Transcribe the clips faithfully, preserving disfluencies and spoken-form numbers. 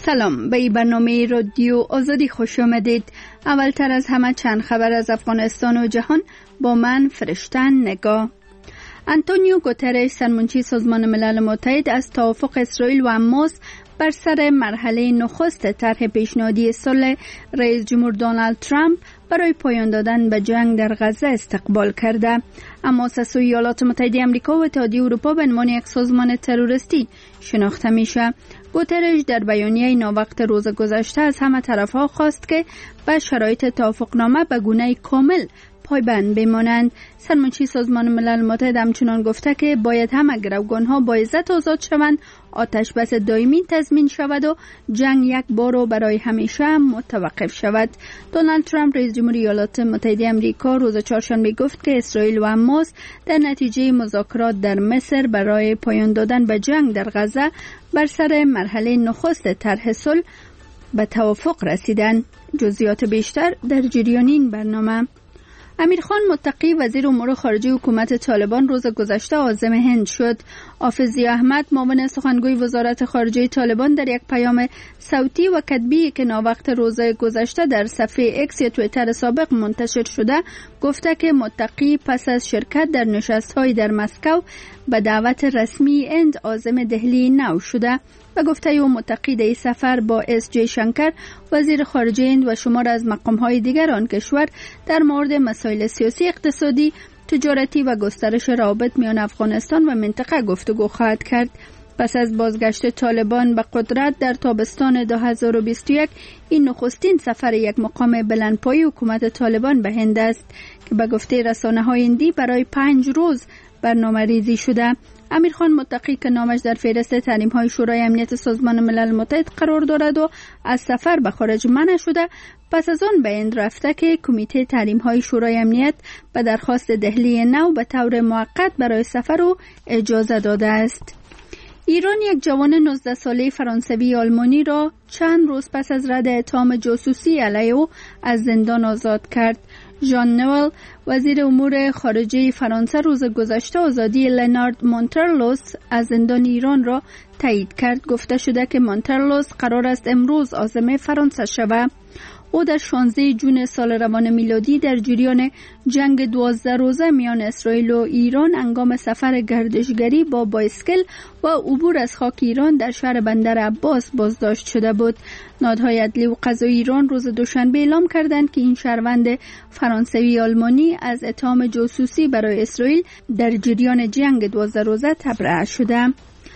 سلام، به این برنامه رادیو آزادی خوش آمدید. اولتر از همه چند خبر از افغانستان و جهان با من فرشتن نگاه. انتونیو گوترش سرمنشی سازمان ملل متحد از توافق اسرائیل و حماس بر سر مرحله نخست طرح پیشنهادی صلح رئیس جمهور دونالد ترامپ برای پایان دادن به جنگ در غزه استقبال کرده. اما از ایالات متحده آمریکا و اتحادیه اروپا به عنوان یک سازمان تروریستی شناخته میشه. گوترش در بیانیه ناوقت روز گذشته از همه طرفها خواست که به شرایط توافقنامه به گونه کامل پایبند بمانند. سرمنشی سازمان ملل متحد همچنان گفته که باید همه گروگانها با عزت آزاد شوند، آتش بس دائمی تضمین شود و جنگ یک بار و برای همیشه متوقف شود. دونالد ترامپ رئیس جمهور ایالات متحده آمریکا روز چهارشنبه گفت که اسرائیل و حماس در نتیجه مذاکرات در مصر برای پایان دادن به جنگ در غزه بر سر مرحله نخست طرح صلح به توافق رسیدند. جزئیات بیشتر در جریان این برنامه. امیر خان متقی وزیر امور خارجه حکومت طالبان روز گذشته عازم هند شد. حافظی احمد معاون سخنگوی وزارت خارجه طالبان در یک پیام صوتی و کتبی که ناوقت روز گذشته در صفحه اکس یا توییتر سابق منتشر شده گفته که متقی پس از شرکت در نشست‌های در مسکو به دعوت رسمی هند عازم دهلی نو شده. و گفته او متقی در سفر با اس جی شنکر وزیر خارجه هند و شمار از مقام‌های دیگر آن کشور در مورد مسائل سیاسی، اقتصادی، تجارتی و گسترش روابط میان افغانستان و منطقه گفتگو خواهد کرد. پس از بازگشت طالبان به قدرت در تابستان دو هزار و بیست و یک، این نخستین سفر یک مقام بلندپایه حکومت طالبان به هند است که به گفته رسانه‌های هندی برای پنج روز برنامه ریزی شده. امیر خان متقی که نامش در فهرست تحریم‌های شورای امنیت سازمان ملل متحد قرار دارد و از سفر به خارج منع شده، پس از آن به هند رفته که کمیته تحریم‌های شورای امنیت به درخواست دهلی نو به طور موقت برای سفر او اجازه داده است. ایران یک جوان نوزده ساله فرانسوی آلمانی را چند روز پس از رد اتهام جاسوسی علیه او از زندان آزاد کرد. ژان نوئل وزیر امور خارجه فرانسه روز گذشته آزادی لنارد مونترلوس از زندان ایران را تایید کرد. گفته شده که مونترلوس قرار است امروز عازم فرانسه شود. او در شانزده ژوئن سال روان میلادی در جریان جنگ دوازده روزه میان اسرائیل و ایران هنگام سفر گردشگری با بایسکل و عبور از خاک ایران در شهر بندر عباس بازداشت شده بود. نهادهای عدلی و قضایی ایران روز دوشنبه اعلام کردند که این شهروند فرانسوی آلمانی از اتهام جاسوسی برای اسرائیل در جریان جنگ دوازده روزه تبرئه شده.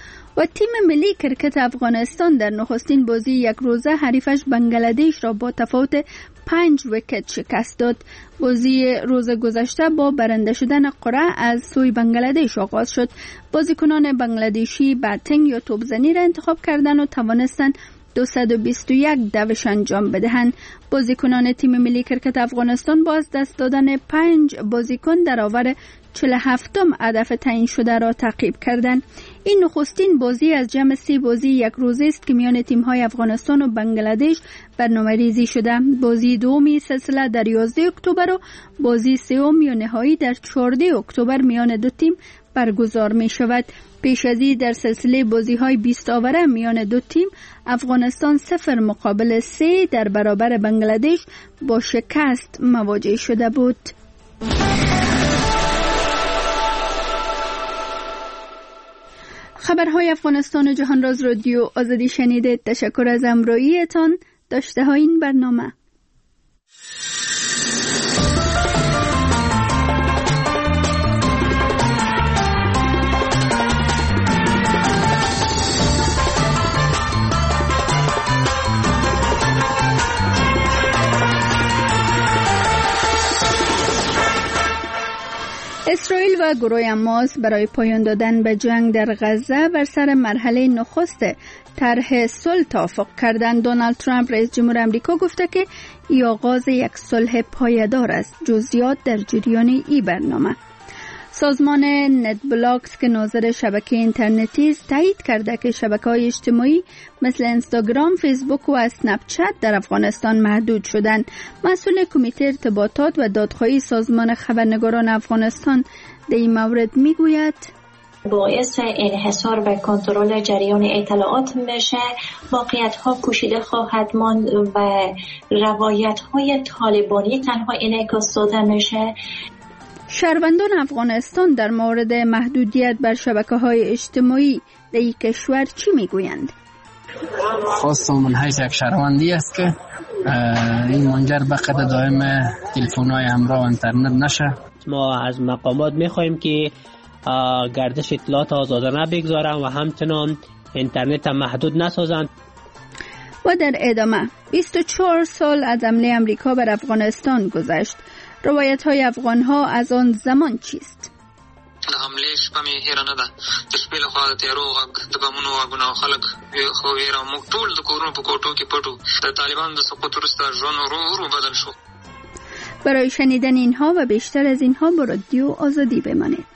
و تیم ملی کرکت افغانستان در نخستین بازی یک روزه حریفش بنگلادش را با تفاوت پنج ویکت شکست داد. بازی روز گذشته با برنده شدن قرعه از سوی بنگلادش آغاز شد. بازیکنان بنگلادشی باتینگ یا توپزنی را انتخاب کردند و توانستند دویست و بیست و یک دوش انجام بدهند. بازیکنان تیم ملی کرکت افغانستان با از دست دادن پنج بازیکن در آور چهل و هفتم هدف تعیین شده را تعقیب کردند. این نخستین بازی از جمع سی بازی یک روزه است که میان تیم‌های افغانستان و بنگلادش برنامه‌ریزی شده. بازی دومی سلسله در یازده اکتبر و بازی سوم یا نهایی در چهارده اکتبر میان دو تیم برگزار می شود. پیش از این در سلسله بازی‌های بیست آوره میان دو تیم افغانستان صفر مقابل سه در برابر بنگلادش با شکست مواجه شده بود. خبرهای افغانستان و جهان را از رادیو آزادی شنیدید. تشکر از همراهیتان. داشته های این برنامه. اسرائیل و گروه حماس برای پایان دادن به جنگ در غزه بر سر مرحله نخست طرح صلح توافق کردند. دونالد ترامپ رئیس جمهور آمریکا گفته که این آغاز یک صلح پایدار است. جزئیات در جریان این برنامه. سازمان نت بلاکس که ناظر شبکه اینترنتی است تایید کرده که شبکه‌های اجتماعی مثل اینستاگرام، فیسبوک و اسنپ چت در افغانستان محدود شدند. مسئول کمیته ارتباطات و دادخواهی سازمان خبرنگاران افغانستان در این مورد میگوید: باعث انحصار و کنترل جریان اطلاعات میشه، واقعیت‌ها پوشیده خواهد ماند و روایت‌های طالبانی تنها انعکاس داده میشه. شهروندان افغانستان در مورد محدودیت بر شبکه‌های اجتماعی در این کشور چی میگویند؟ خواستم من حیث یک شهروندی است که این منجر به قطع دائم تلفن‌های همراه و اینترنت نشه. ما از مقامات میخوایم که گردش اطلاعات آزادانه بگذارن و همچنان اینترنت محدود نسازند. و در ادامه بیست و چهار سال از حمله امریکا بر افغانستان گذشت. روایت های افغان ها از آن زمان چیست؟ حمله شپه می هیره نه ده د شپې لخوا د تیارو غږ د بمونو غږونه خلک خو هیره موږ ټول د کورونو په کوټو کې پټو. د طالبانو د سقوط وروسته ژوند ورو ورو بدل شو. برای شنیدن اینها و بیشتر از اینها با رادیو آزادی بمانید.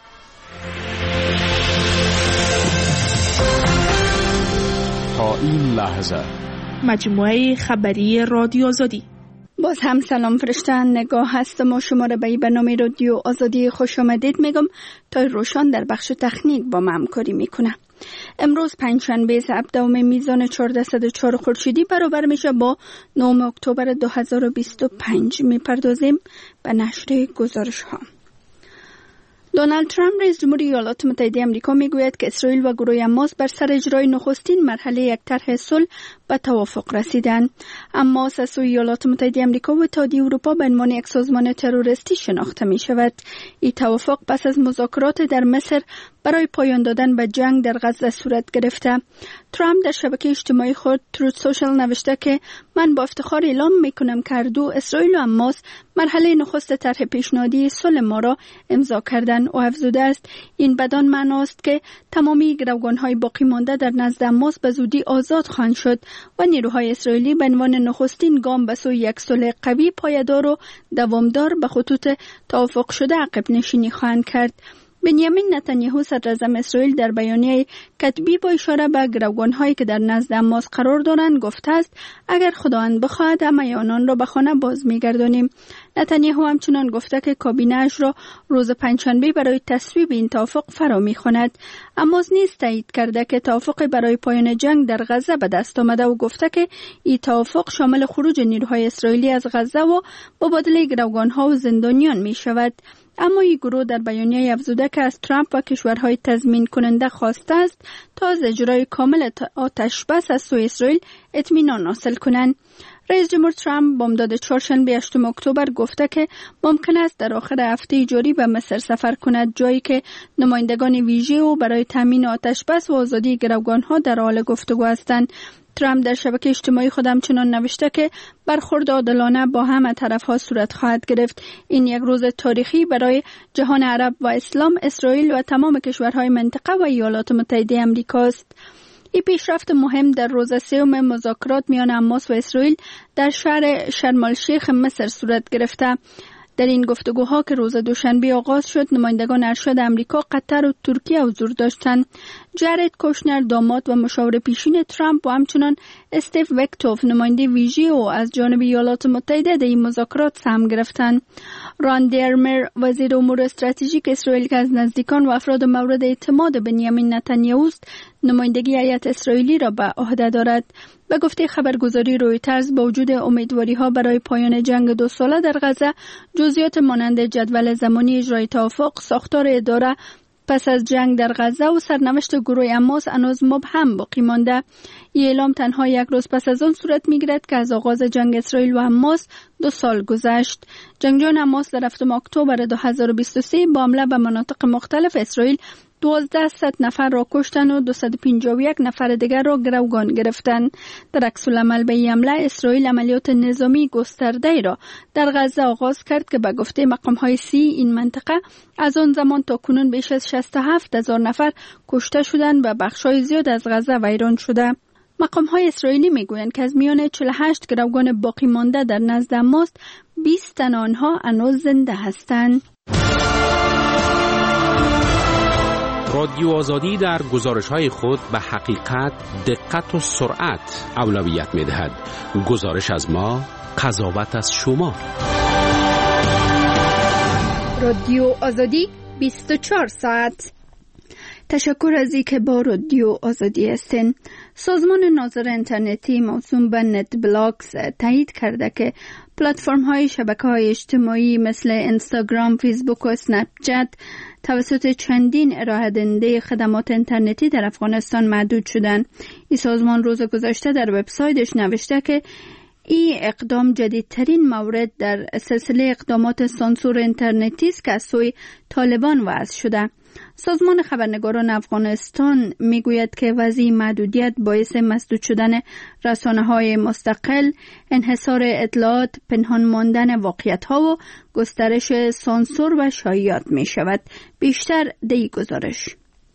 تا این لحظه مجموعه خبری رادیو آزادی. باز هم سلام فرشتن نگاه هستم و شما را به این برنامه رادیو آزادی خوش آمدید میگم. تا روشان در بخش تکنیک با ما همکاری میکنه. امروز پنجشنبه هفدهم میزان چهارصد و چهار خورشیدی برابر میشه با نهم اکتبر دو هزار و بیست و پنج. میپردازیم به نشر گزارش ها. دونالد ترامپ رئیس جمهوری ایالات متحده آمریکا میگوید که اسرائیل و گروه حماس بر سر اجرای نخستین مرحله یک طرح صلح به توافق رسیدند. حماس از سوی ایالات متحده آمریکا و اتحادیه اروپا به عنوان یک سازمان تروریستی شناخته می شود. این توافق پس از مذاکرات در مصر برای پایان دادن به جنگ در غزه صورت گرفته. ترامپ در شبکه اجتماعی خود تروت سوشال نوشته که من با افتخار اعلام میکنم که هر دو اسرائیل و حماس مرحله نخست طرح پیشنهادی صلح ما را امضا کردند و افزوده است این بدان معناست که تمامی گروگان‌های باقی مانده در نزد حماس به زودی آزاد خواهند شد و نیروهای اسرائیلی به عنوان نخستین گام به سوی یک صلح قوی، پایدار و دوامدار به خطوط توافق شده عقب نشینی خواهند کرد. بنیامین نتانیاهو صدراعظم اسرائیل در بیانیه کتبی با اشاره به گروگان‌هایی که در نزد حماس قرار دارند گفته است اگر خداوند بخواهد همه آنان را به خانه باز می‌گردانیم. نتانیاهو همچنان گفته که کابینه‌اش را روز پنجشنبه برای تصویب این توافق فرا می‌خواند. حماس نیز تایید کرده که توافق برای پایان جنگ در غزه به دست آمده و گفته که این توافق شامل خروج نیروهای اسرائیلی از غزه و مبادله گروگان‌ها و زندانیان می‌شود. اما این گروه در بیانیه افزوده که از ترامپ و کشورهای تضمین کننده خواسته است تا از اجرای کامل آتش بس از سوی اسرائیل اطمینان حاصل کنند. رئیس جمهور ترامپ بامداد چهارشنبه هشتم اکتبر گفته که ممکن است در آخر هفته جاری به مصر سفر کند، جایی که نمایندگان ویژه او برای تامین آتش بس و آزادی گروگان‌ها در حال گفتگو هستند. ترامپ در شبکه اجتماعی خودم چنان نوشته که برخورد عادلانه با همه طرف‌ها صورت خواهد گرفت. این یک روز تاریخی برای جهان عرب و اسلام، اسرائیل و تمام کشورهای منطقه و ایالات متحده آمریکا است. این پیشرفت مهم در روز سوم مذاکرات میان حماس و اسرائیل در شهر شرم الشیخ مصر صورت گرفته. در این گفتگوها که روز دوشنبه آغاز شد، نمایندگان ارشد امریکا، قطر و ترکیه حضور داشتند. جارد کوشنر داماد و مشاور پیشین ترامپ و همچنان استیو ویتکوف نماینده ویژه او از جانب ایالات متحده در این مذاکرات سهم گرفتند. ران درمر وزیر امور استراتژیک اسرائیل که از نزدیکان و افراد مورد اعتماد بنیامین نتانیاهو است، نمایندگی هیئت اسرائیلی را به عهده دارد. به گفته خبرگزاری رویترز با وجود امیدواری‌ها برای پایان جنگ دو ساله در غزه، جزئیات مانند جدول زمانی اجرای توافق، ساختار اداره پس از جنگ در غزه و سرنوشت گروه حماس هنوز مبهم باقی مانده. این اعلام تنها یک روز پس از آن صورت می‌گیرد که از آغاز جنگ اسرائیل و حماس دو سال گذشت. جنگجویان حماس در هفتم اکتبر دو هزار و بیست و سه با حمله به مناطق مختلف اسرائیل دوازده صد نفر را کشتن و دویست و پنجاه و یک نفر دیگر را گروگان گرفتند. در عکس العمل به این حمله اسرائیل عملیات نظامی گسترده را در غزه آغاز کرد که به گفته مقام‌های سی این منطقه از آن زمان تا کنون بیش از شصت و هفت هزار نفر کشته شدند و بخش‌های زیاد از غزه ویران شده. مقام‌های اسرائیلی میگویند که از میان چهل و هشت گروگان باقی مانده در نزد حماس، بیست تن آنها هنوز زنده هستند. رادیو آزادی در گزارش‌های خود به حقیقت، دقت و سرعت اولویت می‌دهد. گزارش از ما، قضاوت از شما. رادیو آزادی بیست و چهار ساعت. تشکر از اینکه با رادیو آزادی هستین. سازمان ناظر اینترنتی موسوم به نت بلاکس تایید کرده که پلتفرم های شبکه های اجتماعی مثل اینستاگرام، فیسبوک و اسنپ چت توسط چندین ارائه دهنده خدمات اینترنتی در افغانستان محدود شدند. این سازمان روز گذشته در وبسایتش نوشته که این اقدام جدیدترین مورد در سلسله اقدامات سانسور اینترنتی است که از سوی طالبان وضع شده. سازمان خبرنگاران افغانستان میگوید که وضع محدودیت باعث مسدود شدن رسانه‌های مستقل، انحصار اطلاعات، پنهان ماندن واقعیت‌ها و گسترش سانسور و شایعات می شود. بیشتر دی گزارش.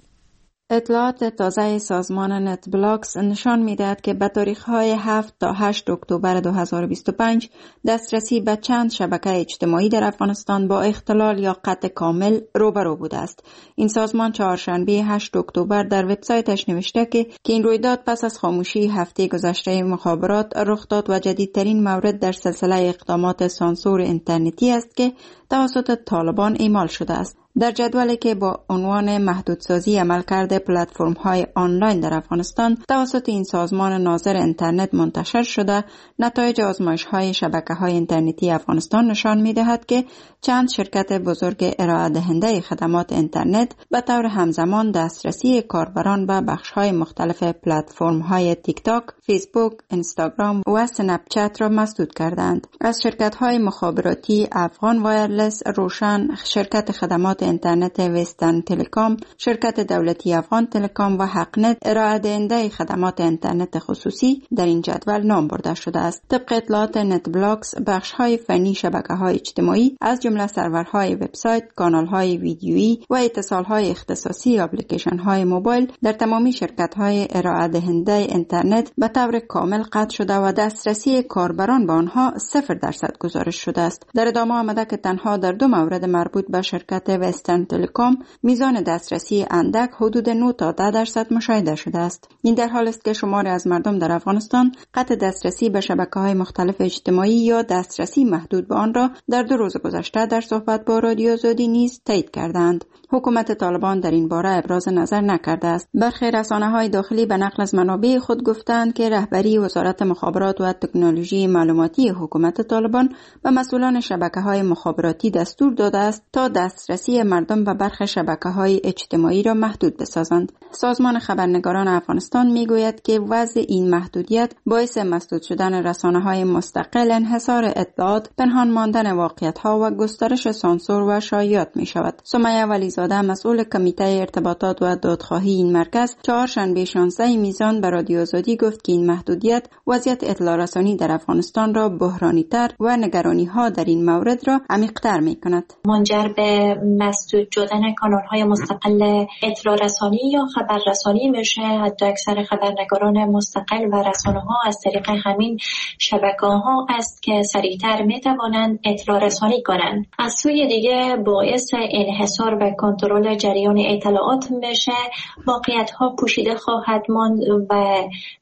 اطلاعات تازه سازمان نت بلاکس نشان می‌دهد که به تاریخ‌های هفت تا هشت اکتبر دو هزار و بیست و پنج دسترسی به چند شبکه اجتماعی در افغانستان با اختلال یا قطع کامل روبرو بوده است. این سازمان چهارشنبه هشت اکتبر در وبسایتش نوشته که که این رویداد پس از خاموشی هفته گذشته مخابرات رخ داد و جدیدترین مورد در سلسله اقدامات سانسور اینترنتی است که توسط طالبان اعمال شده است. در جدولی که با عنوان محدودسازی عملکرد پلتفرم‌های آنلاین در افغانستان توسط این سازمان ناظر اینترنت منتشر شده، نتایج آزمایش‌های شبکه‌های اینترنتی افغانستان نشان می‌دهد که چند شرکت بزرگ ارائه دهنده خدمات اینترنت به طور همزمان دسترسی کاربران به بخش‌های مختلف پلتفرم‌های تیک تاک، فیسبوک، اینستاگرام و اسنپ چت را مسدود کردند. از شرکت‌های مخابراتی افغان وایرلس، روشن، شرکت خدمات اینترنت وسترن تلکام، شرکت دولتی افغان تلکام و حقنت ارائه دهنده خدمات اینترنت خصوصی در این جدول نام برده شده است. طبق اطلاعات نت بلاکس، بخش‌های فنی شبکه‌های اجتماعی از جمله سرورهای وبسایت، کانال‌های ویدیویی و اتصال‌های اختصاصی، اپلیکیشن‌های موبایل در تمامی شرکت‌های ارائه دهنده اینترنت به طور کامل قطع شده و دسترسی کاربران به آنها صفر درصد گزارش شده است. در ادامه آمده که تنها در دو مورد مربوط به شرکت وسترن تلکام میزان دسترسی اندک حدود نه تا ده درصد مشاهده شده است. این در حالی است که شماری از مردم در افغانستان قطع دسترسی به شبکه‌های مختلف اجتماعی یا دسترسی محدود به آن را در دو روز گذشته در صحبت با رادیو آزادی نیز تایید کردند. حکومت طالبان در این باره ابراز نظر نکرده است. برخی رسانه‌های داخلی به نقل از منابع خود گفتند که رهبری وزارت مخابرات و تکنولوژی معلوماتی حکومت طالبان به مسئولان شبکه‌های مخابراتی دستور داده است تا دسترسی مردم به برخی شبکه‌های اجتماعی را محدود بسازند. سازمان خبرنگاران افغانستان میگوید که وضع این محدودیت باعث مسدود شدن رسانه‌های مستقل، انحصار اطلاعات، پنهان ماندن واقعیت‌ها و گسترش سانسور و شایعات می‌شود. سمیه ولیزاده، مسئول کمیته ارتباطات و دادخواهی این مرکز، چهارشنبه شانزده میزان به رادیو آزادی گفت که این محدودیت وضعیت اطلاع رسانی در افغانستان را بحرانی‌تر و نگرانی‌ها در این مورد را عمیق‌تر می‌کند. منجر به مسدود شدن کانال‌های مستقل اطلاع رسانی یا خبررسانی میشه. حتی اکثر خبرنگاران مستقل و رسانه‌ها از طریق همین شبکه‌ها است که سریعتر می‌توانند اطلاع رسانی کنند. از سوی دیگه باعث انحصار و کنترل جریان اطلاعات میشه. واقعیت‌ها پوشیده خواهد ماند و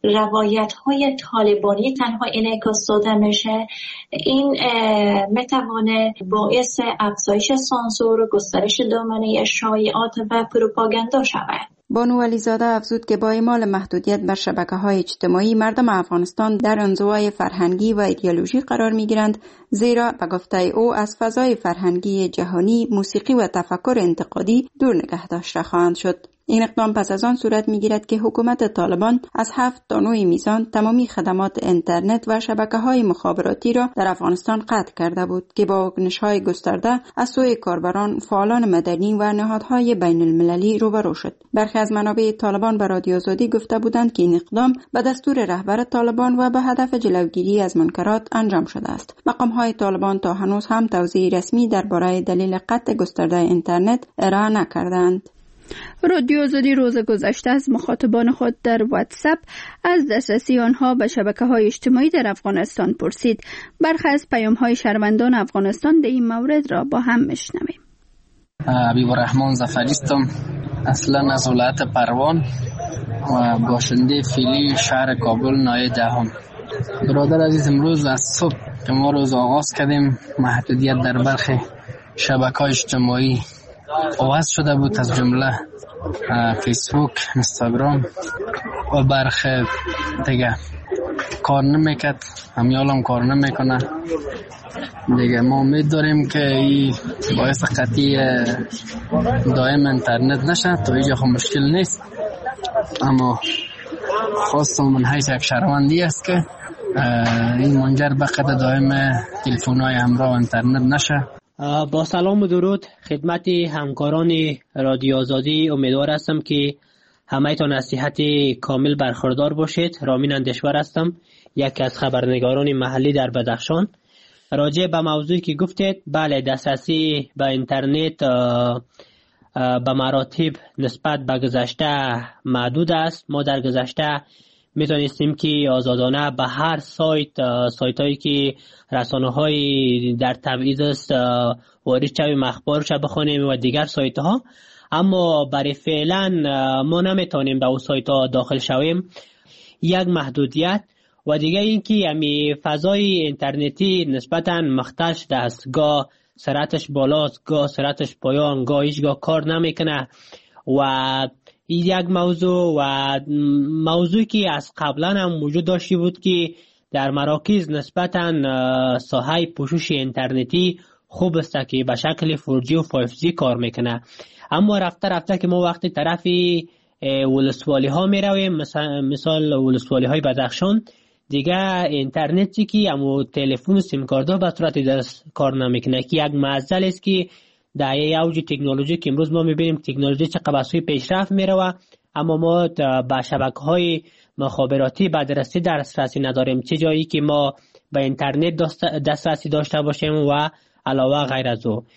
روایت‌های طالبانی تنها انعکاس داده میشه. این میتوانه باعث افزایش سانسور، گسترش دامنه شایعات و پروپاگاندا شود. بانو علیزاده افزود که با اعمال محدودیت بر شبکه‌های اجتماعی مردم افغانستان در انزوای فرهنگی و ایدئولوژی قرار می‌گیرند، زیرا به گفته او از فضای فرهنگی جهانی، موسیقی و تفکر انتقادی دور نگه داشته خواهند شد. این اقدام پس از آن صورت می‌گیرد که حکومت طالبان از هفت تا نه میزان تمامی خدمات اینترنت و شبکه‌های مخابراتی را در افغانستان قطع کرده بود که با واکنش‌های گسترده از سوی کاربران، فعالان مدنی و نهادهای بین‌المللی روبرو شد. برخی از منابع طالبان به رادیو آزادی گفته بودند که این اقدام به دستور رهبر طالبان و به هدف جلوگیری از منکرات انجام شده است. مقام‌های طالبان تا هنوز هم توضیح رسمی درباره دلیل قطع گسترده اینترنت ارائه نکردند. رادیو آزادی روز گذشته از مخاطبان خود در واتساپ از دسترسی آنها به شبکه‌های اجتماعی در افغانستان پرسید. برخی از پیام‌های شهروندان افغانستان در این مورد را با هم میشنویم. حبیب الرحمن ظفریستم، اصلا از ولایت پروان و باشنده فعلی شهر کابل نایه دهم. برادر عزیز، امروز از صبح که ما روز آغاز کردیم محدودیت در برخی شبکه‌های اجتماعی عوض شده بود، از جمله فیسبوک، اینستاگرام و برخی دیگه کار نمیکرد، همیال هم کار نمیکنه دیگه. ما امید داریم که این باعث قطعی دائم اینترنت نشه، تا اینجا خب مشکل نیست، اما خواستم من حیث یک شهروندی است که این منجر به قطع دائم تلفن‌های همراه اینترنت نشه. با سلام و درود خدمت همکاران رادیو آزادی، امیدوار هستم که همه تان از صحت کامل برخوردار باشید. رامین اندشور هستم، یکی از خبرنگاران محلی در بدخشان. راجع به موضوعی که گفتید، بله، دسترسی به اینترنت به مراتب نسبت به گذشته محدود است. ما در گذشته میتونستیم که آزادانه به هر سایت سایت هایی که رسانه های در تبعیض است وارد شویم، اخبارش بخونیم و دیگر سایت ها، اما برای فعلا ما نمیتونیم به اون سایت ها داخل شویم. یک محدودیت و دیگه این که امی فضای اینترنتی نسبتا مختل شده است، گاه سرعتش بالاست، گاه سرعتش پایان، گاه هیچگاه کار نمیکنه. و این یک موضوع و موضوعی که از قبلا هم وجود داشتی بود که در مراکز نسبتا ساحه پوشش اینترنتی خوب است که به شکل فور جی و فایو جی کار میکنه، اما رفته رفته که ما وقتی طرفی ولسوالی ها می رویم، مثلا مثال ولسوالی های بدخشان، دیگه اینترنتی که امو تلفن و سیم کارت به صورت دست کار نمیکنه، که یک معضل است که در اوج تکنولوژی که امروز ما میبینیم تکنولوژی چقدر به سوی پیشرفت میره، اما ما به شبکه‌های مخابراتی به دسترسی دسترسی نداریم، چه جایی که ما به اینترنت دسترسی داشته باشیم و علاوه غیر از او.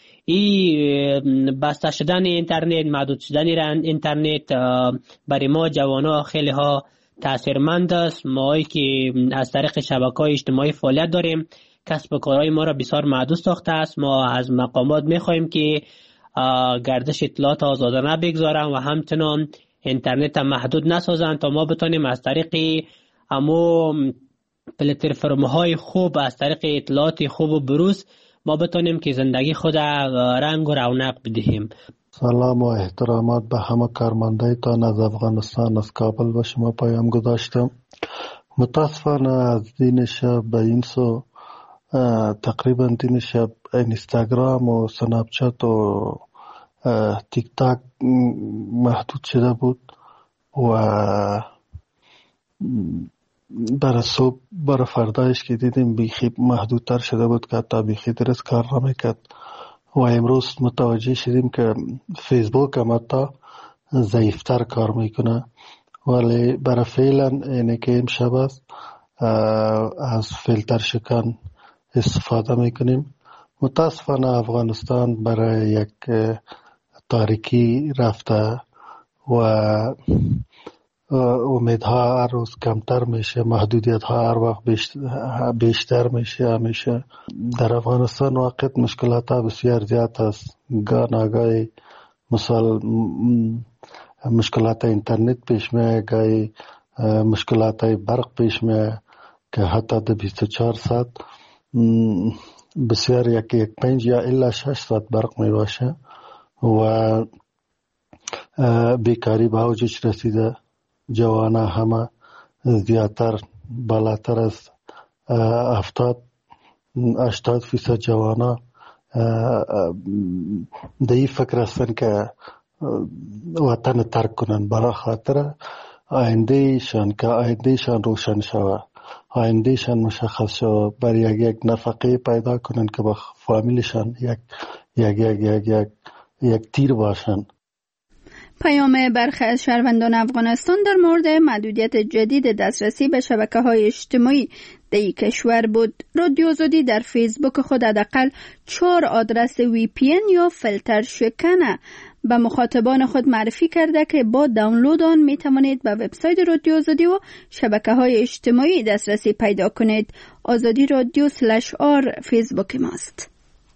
این بسته شدن اینترنت، محدود شدن اینترنت برای ما جوانان خیلی ها تاثیرمند است. ما که از طریق شبکه‌های اجتماعی فعالیت داریم، کسب و کارهای ما را بسیار محدود ساخته است. ما از مقامات میخواهیم که گردش اطلاعات آزادانه بگذارن و همچنان اینترنت محدود نسازن تا ما بتونیم از طریق امو پلتفرم‌های خوب، از طریق اطلاعات خوب و بروز ما بتونیم که زندگی خود رنگ و رونق بدهیم. سلام و احترامات به همه کارمندایتان از افغانستان، از کابل و شما پیام گذاشتم. متاسفانه از دین شب به این سو تقریبا دین شب اینستاگرام و سنپچت و تیک تاک محدود شده بود و برای صبح برای فردایش که دیدیم بیخی محدودتر شده بود که حتی بیخی درست کار نمیکرد و امروز متوجه شدیم که فیسبوک هم حتی ضعیفتر کار میکنه، ولی برای فعلا اینه که امشب است از فیلتر شکن استفاده میکنیم. متاسفانه افغانستان برای یک تاریکی رفته و امیدها هر روز کمتر میشه، محدودیت ها هر وقت بیشتر, بیشتر میشه. همیشه در افغانستان واقعیت مشکلات ها بسیار زیاد است. گاه ناگاهی مثال مشکلات اینترنت پیش میه، گاهی مشکلات برق پیش میه که حتی در بیست و چهار ساعت بسیار یک یک پنج یا الا شش ساعت برق می باشه و بیکاری به اوجش رسیده. جوانا همه زیادتر بالاتر از هفتاد هشتاد فیصد جوانا دهی فکر هستن که وطن ترک کنن برای خاطر آینده شان که آینده شان روشن شود، آینده شان مشخص شود، برای یک یک نفقه پیدا کنن که با فامیلشان یک یک یک یک یک یک تیر باشن. پیام برخی از شهروندان افغانستان در مورد محدودیت جدید دسترسی به شبکه‌های اجتماعی در کشور بود. رادیو آزادی در فیسبوک خود حداقل چهار آدرس وی پی ان یا فیلتر شکن به مخاطبان خود معرفی کرده که با دانلود آن می توانید به وبسایت رادیو آزادی و شبکه‌های اجتماعی دسترسی پیدا کنید. آزادی رادیو سلش آر فیسبوک ماست.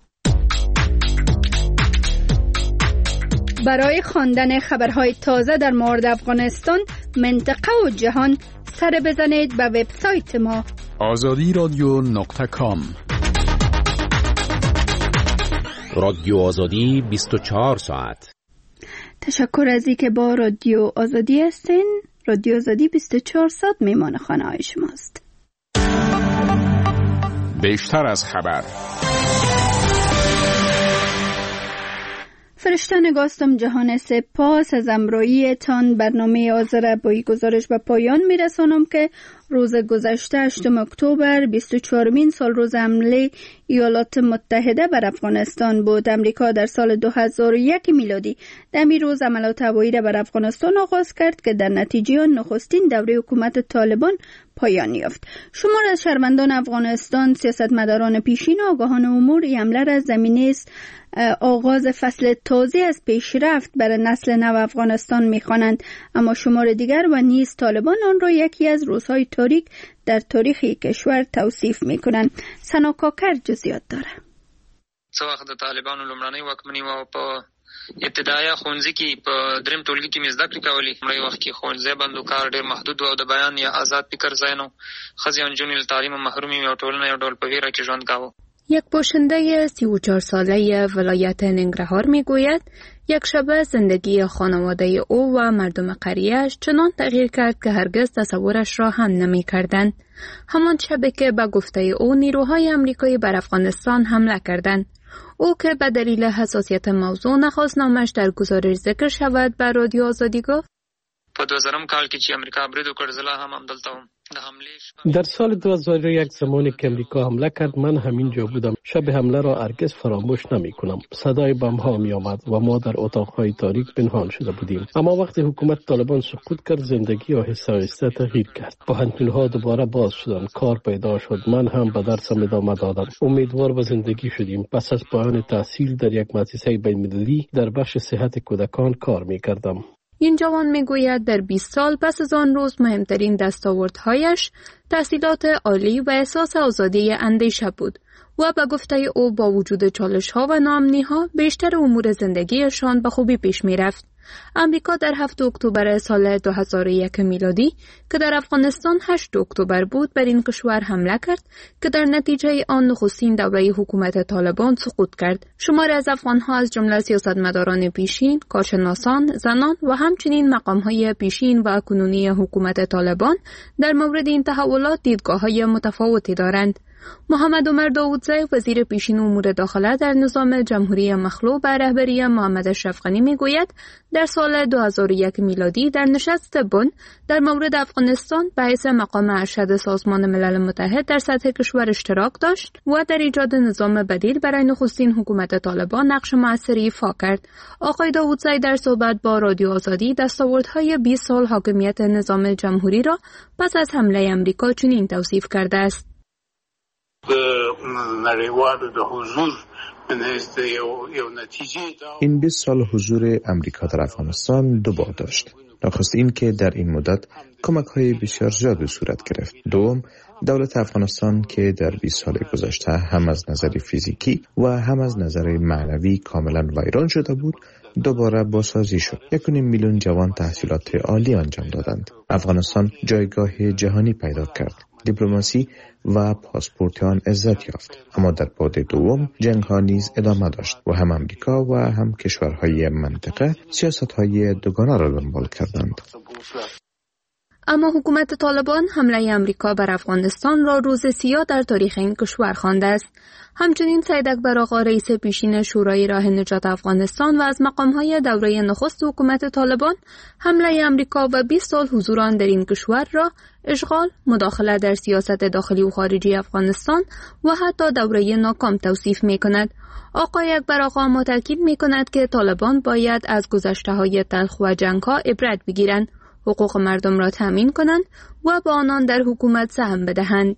برای خواندن خبرهای تازه در مورد افغانستان، منطقه و جهان سر بزنید به وبسایت ما آزادی رادیو نقطه کام. رادیو آزادی بیست و چهار ساعت. تشکر از اینکه با رادیو آزادی هستین. رادیو آزادی بیست و چهار ساعت میمان خانه های شماست. بیشتر از خبر. فرشته نگاستم جهان سپاس از امرایی تان. برنامه آذر با گزارش به پایان میرسانم که روز گذشته هشتم اکتبر بیست و چهارمین سال روز حمله ایالات متحده بر افغانستان بود. امریکا در سال دو هزار و یک میلادی در می روز عملیات هوایی را بر افغانستان آغاز کرد که در نتیجه آن نخستین دوره حکومت طالبان پایان یافت. شمار از شهروندان افغانستان، سیاستمداران پیشین و آگاهان امور این حمله را زمینه است آغاز فصل تازه از پیشرفت برای نسل نو افغانستان می‌خوانند، اما شمار دیگر و نیز طالبان آن را یکی از روزهای تاریک در تاریخ کشور توصیف می‌کنند. سنا کاکر جزئیات داره. څو وخت د طالبانو لومړنۍ واکمني و په ابتدایي ښوونځي کې په دریم ټولګي کې مې زده کړې کولې. لومړی وخت کې ښوونځی بند و، کار ډېر محدود و او د بیان یا آزاد فکر ځای نه و. ښځې او نجونې له تعلیمه محرومې وې او ټولنه یو ډول په ویره کې ژوند کاوه. یک باشنده سی و چهار ساله ولایت ننگرهار می گوید یک شب زندگی خانواده او و مردم قریه‌اش چنان تغییر کرد که هرگز تصورش را هم نمی کردند. همان شبی که به گفته او نیروهای امریکایی بر افغانستان حمله کردند. او که به دلیل حساسیت موضوع نخواست نامش در گزارش ذکر شود به رادیو آزادی گفت: په دوه زرم کال کې چې امریکا برید وکړ زه لا هم همدلته وم. در سال دو هزار و یک زمانی که امریکا حمله کرد من همینجا بودم. شب حمله را هرگز فراموش نمی کنم. صدای بم ها می آمد و ما در اتاقهای تاریک پنهان شده بودیم. اما وقتی حکومت طالبان سقوط کرد زندگی آهسته آهسته تغییر کرد. پوهنتون‌ها دوباره باز شدند، کار پیدا شد. من هم به درسم ادامه دادم. امیدوار به زندگی شدیم. پس از پایان تحصیل در یک مؤسسه بین‌المللی در بخش صحت کودکان کار می کردم. این جوان میگوید در بیست سال پس از آن روز مهمترین دستاوردهایش تحصیلات عالی و احساس آزادی اندیشه بود و به گفته او با وجود چالش‌ها و ناامنی‌ها بیشتر امور زندگیشان به خوبی پیش می‌رفت. امریکا در هفتم اکتبر سال دو هزار و یک میلادی که در افغانستان هشتم اکتبر بود بر این کشور حمله کرد که در نتیجه آن نخستین دوره حکومت طالبان سقوط کرد. شماری از افغان‌ها از جمله سیاستمداران پیشین، کارشناسان، زنان و همچنین مقام‌های پیشین و کنونی حکومت طالبان در مورد این تحولات دیدگاه‌های متفاوتی دارند. محمد عمر داودزی وزیر پیشین امور داخله در نظام جمهوری مخلوع به رهبری محمد اشرف غنی میگوید در سال دو هزار و یک میلادی در نشست بن در مورد افغانستان به حیث مقام ارشد سازمان ملل متحد در سطح کشور اشتراک داشت و در ایجاد نظام بدیل برای نخستین حکومت طالبان نقش موثری ایفا کرد. آقای داودزی در صحبت با رادیو آزادی دستاوردهای بیست سال حاکمیت نظام جمهوری را پس از حمله امریکا چنین توصیف کرده است: این بیست سال حضور امریکا در افغانستان دو بعد داشت. نخست این که در این مدت کمک‌های بسیار زیادی صورت گرفت. دوم، دولت افغانستان که در بیست سال گذشته هم از نظر فیزیکی و هم از نظر معنوی کاملا ویران شده بود، دوباره بازسازی شد. یک و نیم میلیون جوان تحصیلات عالی انجام دادند. افغانستان جایگاه جهانی پیدا کرد. دیپلماسی و پاسپورت آن عزت یافت. اما در بعد دوم جنگ ها نیز ادامه داشت و هم امریکا و هم کشورهای منطقه سیاست های دوگانه را دنبال کردند. اما حکومت طالبان حمله امریکا بر افغانستان را روز سیاه در تاریخ این کشور خوانده است. همچنین سید اکبر آقا رئیس پیشین شورای راه نجات افغانستان و از مقام‌های دوره نخست حکومت طالبان حمله امریکا و بیست سال حضور آن در این کشور را اشغال، مداخله در سیاست داخلی و خارجی افغانستان و حتی دوره ناکام توصیف می‌کند. آقای اکبر آقا ما تاکید می‌کند که طالبان باید از گذشته‌های تلخ و جنگ‌ها عبرت بگیرند، حقوق مردم را تامین کنند و با آنان در حکومت سهم بدهند.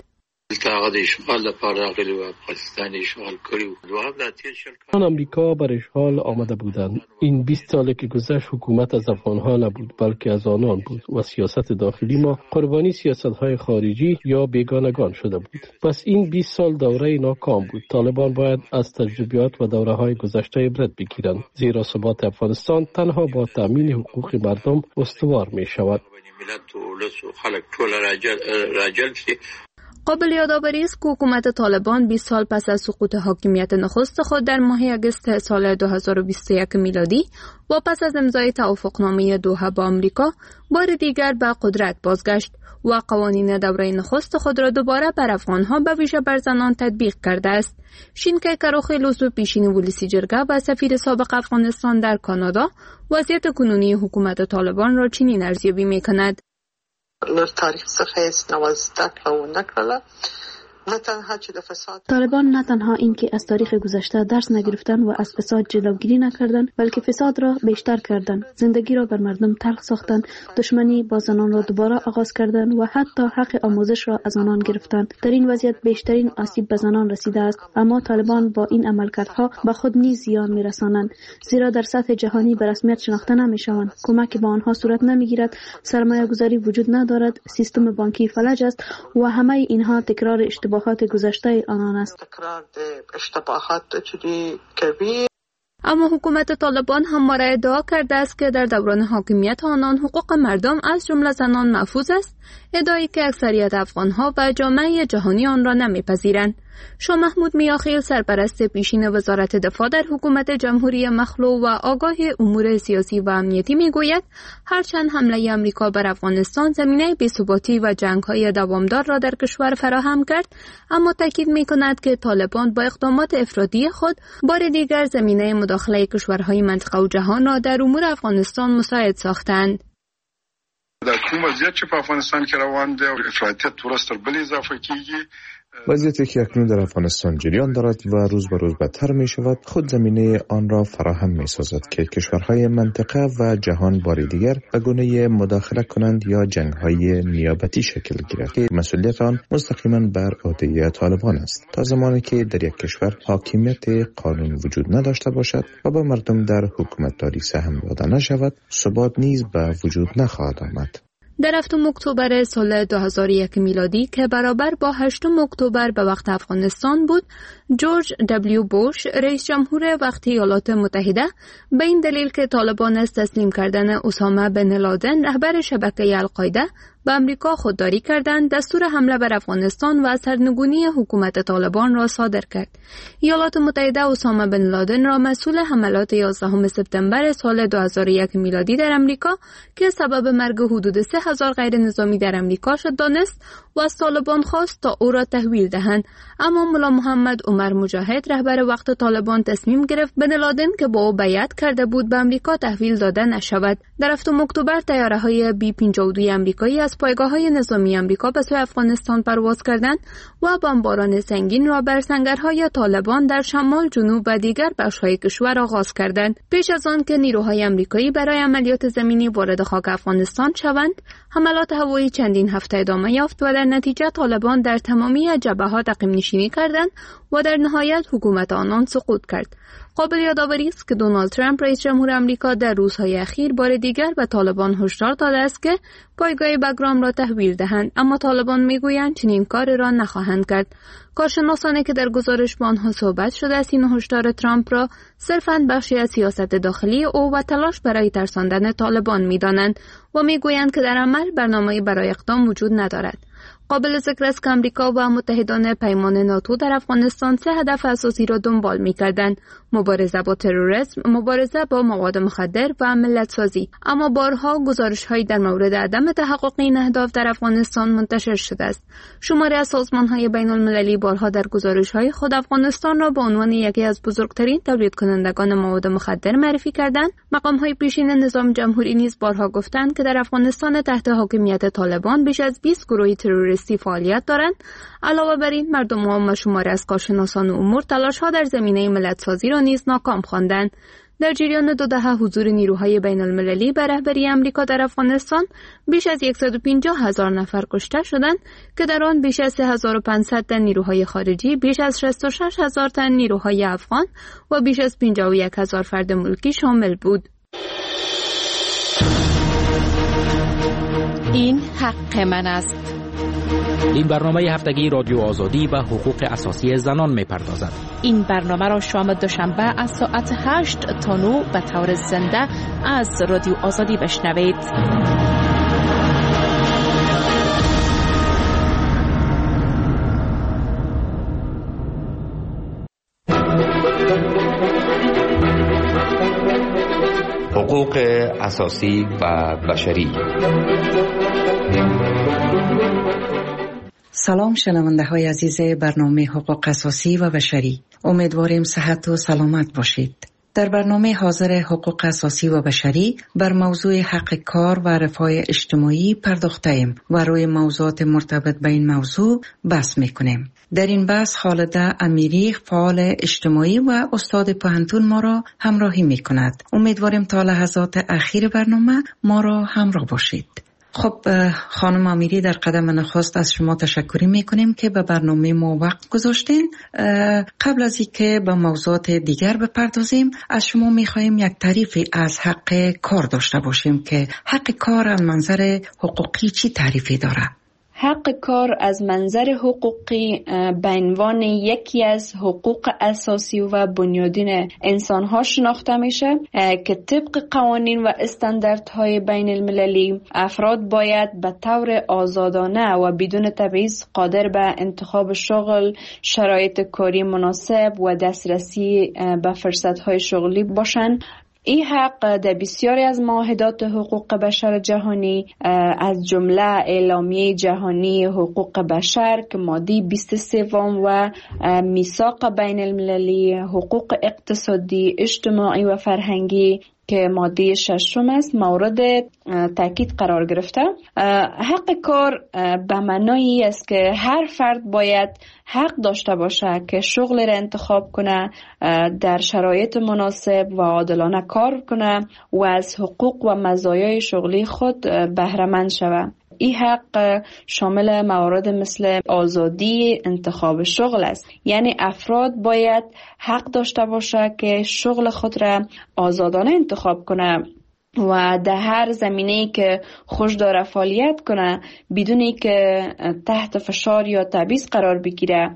آن امریکا بر اشغال آمده بودند. این بیست ساله که گذشت حکومت از افغانها نبود بلکه از آنان بود و سیاست داخلی ما قربانی سیاست‌های خارجی یا بیگانگان شده بود. پس این بیست سال دوره ناکام بود. طالبان باید از تجربیات و دوره‌های گذشته عبرت بگیرند، زیرا ثبات افغانستان تنها با تامین حقوق مردم استوار می شود. قابل یادآوری است که حکومت طالبان بیست سال پس از سقوط حاکمیت نخست خود در ماه اگست سال دو هزار و بیست و یک میلادی و پس از امضای توافقنامه دوحه با آمریکا بار دیگر به قدرت بازگشت و قوانین دوره نخست خود را دوباره بر افغانها به ویژه بر زنان تطبیق کرده است. شینکای کروخیل عضو پیشین ولسی جرگه و سفیر سابق افغانستان در کانادا وضعیت کنونی حکومت طالبان را چنین ارزیابی می‌کند. له تاریخ څخه هیڅ نوازده کړه نکړه. طالبان نه تنها اینکه از تاریخ گذشته درس نگرفتن و از فساد جلوگیری نکردند، بلکه فساد را بیشتر کردند، زندگی را بر مردم تلخ ساختند، دشمنی با زنان را دوباره آغاز کردند و حتی حق آموزش را از آنان گرفتند. در این وضعیت بیشترین آسیب به زنان رسیده است، اما طالبان با این عملکردها به خود نیز زیان میرسانند، زیرا در سطح جهانی به رسمیت شناخته نمیشوند. کمک به آنها صورت نمیگیرد، سرمایه گذاری وجود ندارد، سیستم بانکی فلج است و همه اینها تکرار اشتباه اشتباهات گذشته آنان است. اما حکومت طالبان همواره ادعا کرده است که در دوران حاکمیت آنان حقوق مردم از جمله زنان محفوظ است، ادعایی که اکثریت افغانها و جامعه جهانی آن را نمیپذیرند. شاه محمود میاخیل سرپرست پیشین وزارت دفاع در حکومت جمهوری مخلوع و آگاه امور سیاسی و امنیتی میگوید هرچند حمله آمریکا بر افغانستان زمینه بی‌ثباتی و جنگ‌های دوامدار را در کشور فراهم کرد، اما تاکید می‌کند که طالبان با اقدامات افرادی خود بار دیگر زمینه مداخله کشورهای منطقه و جهان را در امور افغانستان مساعد ساختند. در کوم وضعیت چې په افغانستان کې روان دی او افراطیت ورځ تر بلې اضافه کیږي، وضعیتی که اکنون در افغانستان جریان دارد و روز به روز بدتر می شود خود زمینه آن را فراهم می سازد که کشورهای منطقه و جهان بار دیگر به گونه مداخله کنند یا جنگهای نیابتی شکل گیرد که مسئولیت آن مستقیما بر عهده طالبان است. تا زمانی که در یک کشور حاکمیت قانون وجود نداشته باشد و به مردم در حکومتداری سهم داده نشود، ثبات نیز به وجود نخواهد آمد. در هفتم اکتبر سال دو هزار و یک میلادی که برابر با هشتم اکتبر به وقت افغانستان بود، جورج دبلیو بوش رئیس جمهور وقت ایالات متحده به این دلیل که طالبان از تسلیم کردن اسامه بن لادن رهبر شبکه القاعده به امریکا خودداری کردند، دستور حمله بر افغانستان و سرنگونی حکومت طالبان را صادر کرد. ایالات متحده اسامه بن لادن را مسئول حملات یازدهم سپتامبر سال دو هزار و یک میلادی در امریکا که سبب مرگ حدود سه هزار غیر نظامی در امریکا شد دانست و از طالبان خواست تا او را تحویل دهند، اما ملا محمد عمر مجاهد رهبر وقت طالبان تصمیم گرفت بن لادن که با او بیعت کرده بود به امریکا تحویل داده نشود. در هفتم اکتبر طیاره‌های بی پنجاه و دو امریکایی از پایگاه‌های نظامی آمریکا به سوی افغانستان پرواز کردند و بمباران سنگین را بر سنگرهای طالبان در شمال، جنوب و دیگر بخش‌های کشور آغاز کردند. پیش از آن که نیروهای آمریکایی برای عملیات زمینی وارد خاک افغانستان شوند، حملات هوایی چندین هفته ادامه یافت و در نتیجه طالبان در تمامی جبهه‌ها عقب نشینی کردند و در نهایت حکومت آنان سقوط کرد. قابل یادآوری است که دونالد ترامپ رئیس جمهور آمریکا در روزهای اخیر بار دیگر به طالبان هشدار داده است که پایگاه بگرام را تحویل دهند، اما طالبان میگویند چنین کاری را نخواهند کرد. کارشناسانی که در گزارش با آنها صحبت شده است این هشدار ترامپ را صرفاً بخشی از سیاست داخلی او و تلاش برای ترساندن طالبان میدانند و میگویند که در عمل برنامه‌ای برای اقدام وجود ندارد. قابل ذکر است که آمریکا و متحدان پیمان ناتو در افغانستان سه هدف اساسی را دنبال می‌کردند: مبارزه با تروریسم، مبارزه با مواد مخدر و ملت سازی. اما بارها گزارش‌هایی در مورد عدم تحقق این اهداف در افغانستان منتشر شده است. شماری از سازمان‌های بین‌المللی بارها در گزارش‌های خود افغانستان را به عنوان یکی از بزرگترین تولید کنندگان مواد مخدر معرفی کردند. مقام‌های پیشین نظام جمهوری نیز بارها گفتند که در افغانستان تحت حاکمیت طالبان بیش از بیست گروه تروریستی فعالیت دارند. علاوه بر این مردم عام و شماری از کارشناسان امور تلاش‌ها در زمینه ملت سازی را نیز ناکام خواندند. در جریان دو دهه حضور نیروهای بین المللی به رهبری آمریکا در افغانستان بیش از صد و پنجاه هزار نفر کشته شدند که در آن بیش از سه هزار و پانصد تن نیروهای خارجی، بیش از شصت و شش هزار تن نیروهای افغان و بیش از پنجاه و یک هزار فرد ملکی شامل بود. این حق من است. این برنامه هفتگی رادیو آزادی و حقوق اساسی زنان می‌پردازد. این برنامه را شام دوشنبه از ساعت هشت تا نه به طور زنده از رادیو آزادی بشنوید. حقوق اساسی و بشری. سلام شنونده های عزیز برنامه حقوق اساسی و بشری، امیدواریم صحت و سلامت باشید. در برنامه حاضر حقوق اساسی و بشری بر موضوع حق کار و رفاه اجتماعی پرداخته‌ایم و روی موضوعات مرتبط به این موضوع بحث می‌کنیم. در این بحث خالده امیری، فعال اجتماعی و استاد پوهنتون ما را همراهی می‌کند. امیدواریم تا لحظات اخیر برنامه ما را همراه باشید. خب خانم امیری، در قدم نخست از شما تشکر میکنیم که به برنامه ما وقت گذاشتین. قبل از اینکه به موضوعات دیگر بپردازیم، از شما میخواهیم یک تعریفی از حق کار داشته باشیم که حق کار از منظر حقوقی چی تعریفی داره؟ حق کار از منظر حقوقی به عنوان یکی از حقوق اساسی و بنیادین انسان‌ها شناخته میشه که طبق قوانین و استانداردهای بین المللی افراد باید به طور آزادانه و بدون تبعیض قادر به انتخاب شغل، شرایط کاری مناسب و دسترسی به فرصت‌های شغلی باشند. این حق در بسیاری از معاهدات حقوق بشر جهانی از جمله اعلامیه جهانی حقوق بشر که ماده بیست و سه و میثاق بین المللی حقوق اقتصادی، اجتماعی و فرهنگی که ماده ششم است مورد تاکید قرار گرفته. حق کار به معنای است که هر فرد باید حق داشته باشه که شغل را انتخاب کنه، در شرایط مناسب و عادلانه کار کنه و از حقوق و مزایای شغلی خود بهره مند شود. این حق شامل موارد مثل آزادی انتخاب شغل است، یعنی افراد باید حق داشته باشه که شغل خود را آزادانه انتخاب کنه و در هر زمینه‌ای که خوش داره فعالیت کنه بدون که تحت فشار یا تبعیض قرار بگیره.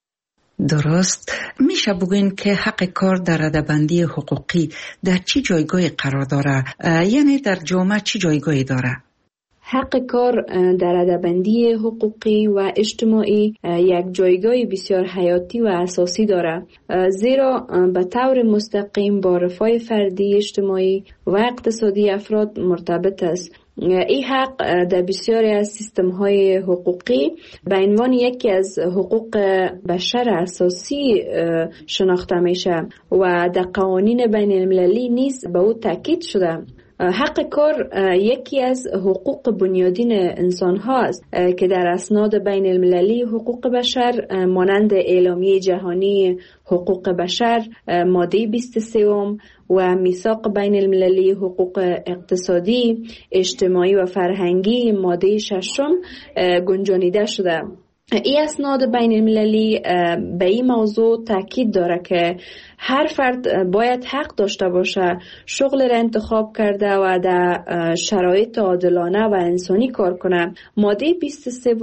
درست. میشه بگوین که حق کار در رده‌بندی حقوقی در چی جایگاهی قرار داره؟ یعنی در جامعه چی جایگاهی داره؟ حق کار در رده‌بندی حقوقی و اجتماعی یک جایگاه بسیار حیاتی و اساسی دارد، زیرا به طور مستقیم با رفاه فردی، اجتماعی و اقتصادی افراد مرتبط است. این حق در بسیاری از سیستم‌های حقوقی به عنوان یکی از حقوق بشر اساسی شناخته میشه و در قوانین بین المللی نیز به او تاکید شده. حق کار یکی از حقوق بنیادین انسان هاست که در اسناد بین المللی حقوق بشر مانند اعلامیه جهانی حقوق بشر ماده بیست و سه و میثاق بین المللی حقوق اقتصادی، اجتماعی و فرهنگی ماده ششم گنجانیده شده. این اسناد بین المللی به این موضوع تاکید داره که هر فرد باید حق داشته باشه شغل را انتخاب کرده و در شرایط عادلانه و انسانی کار کنه. ماده بیست و سه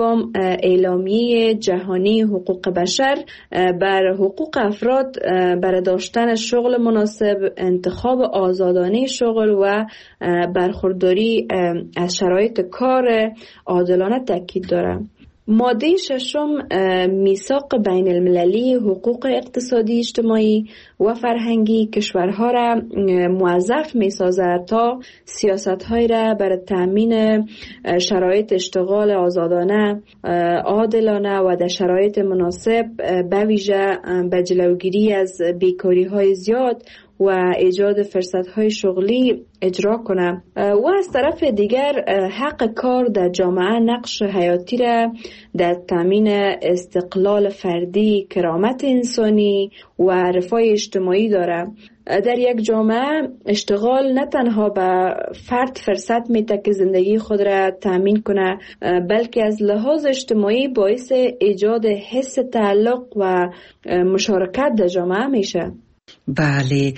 اعلامیه جهانی حقوق بشر بر حقوق افراد برای داشتن شغل مناسب، انتخاب آزادانه شغل و برخورداری از شرایط کار عادلانه تاکید داره. ماده ششم میثاق بین المللی حقوق اقتصادی، اجتماعی و فرهنگی کشورها را موظف می سازد تا سیاست‌های را برای تأمین شرایط اشتغال آزادانه، عادلانه و در شرایط مناسب به ویژه به جلوگیری از بیکاری‌های زیاد و ایجاد فرصت‌های شغلی اجرا کنه. و از طرف دیگر حق کار در جامعه نقش حیاتی را در تامین استقلال فردی، کرامت انسانی و رفاه اجتماعی داره. در یک جامعه اشتغال نه تنها به فرد فرصت میده که زندگی خود را تامین کنه، بلکه از لحاظ اجتماعی باعث ایجاد حس تعلق و مشارکت در جامعه میشه. بله،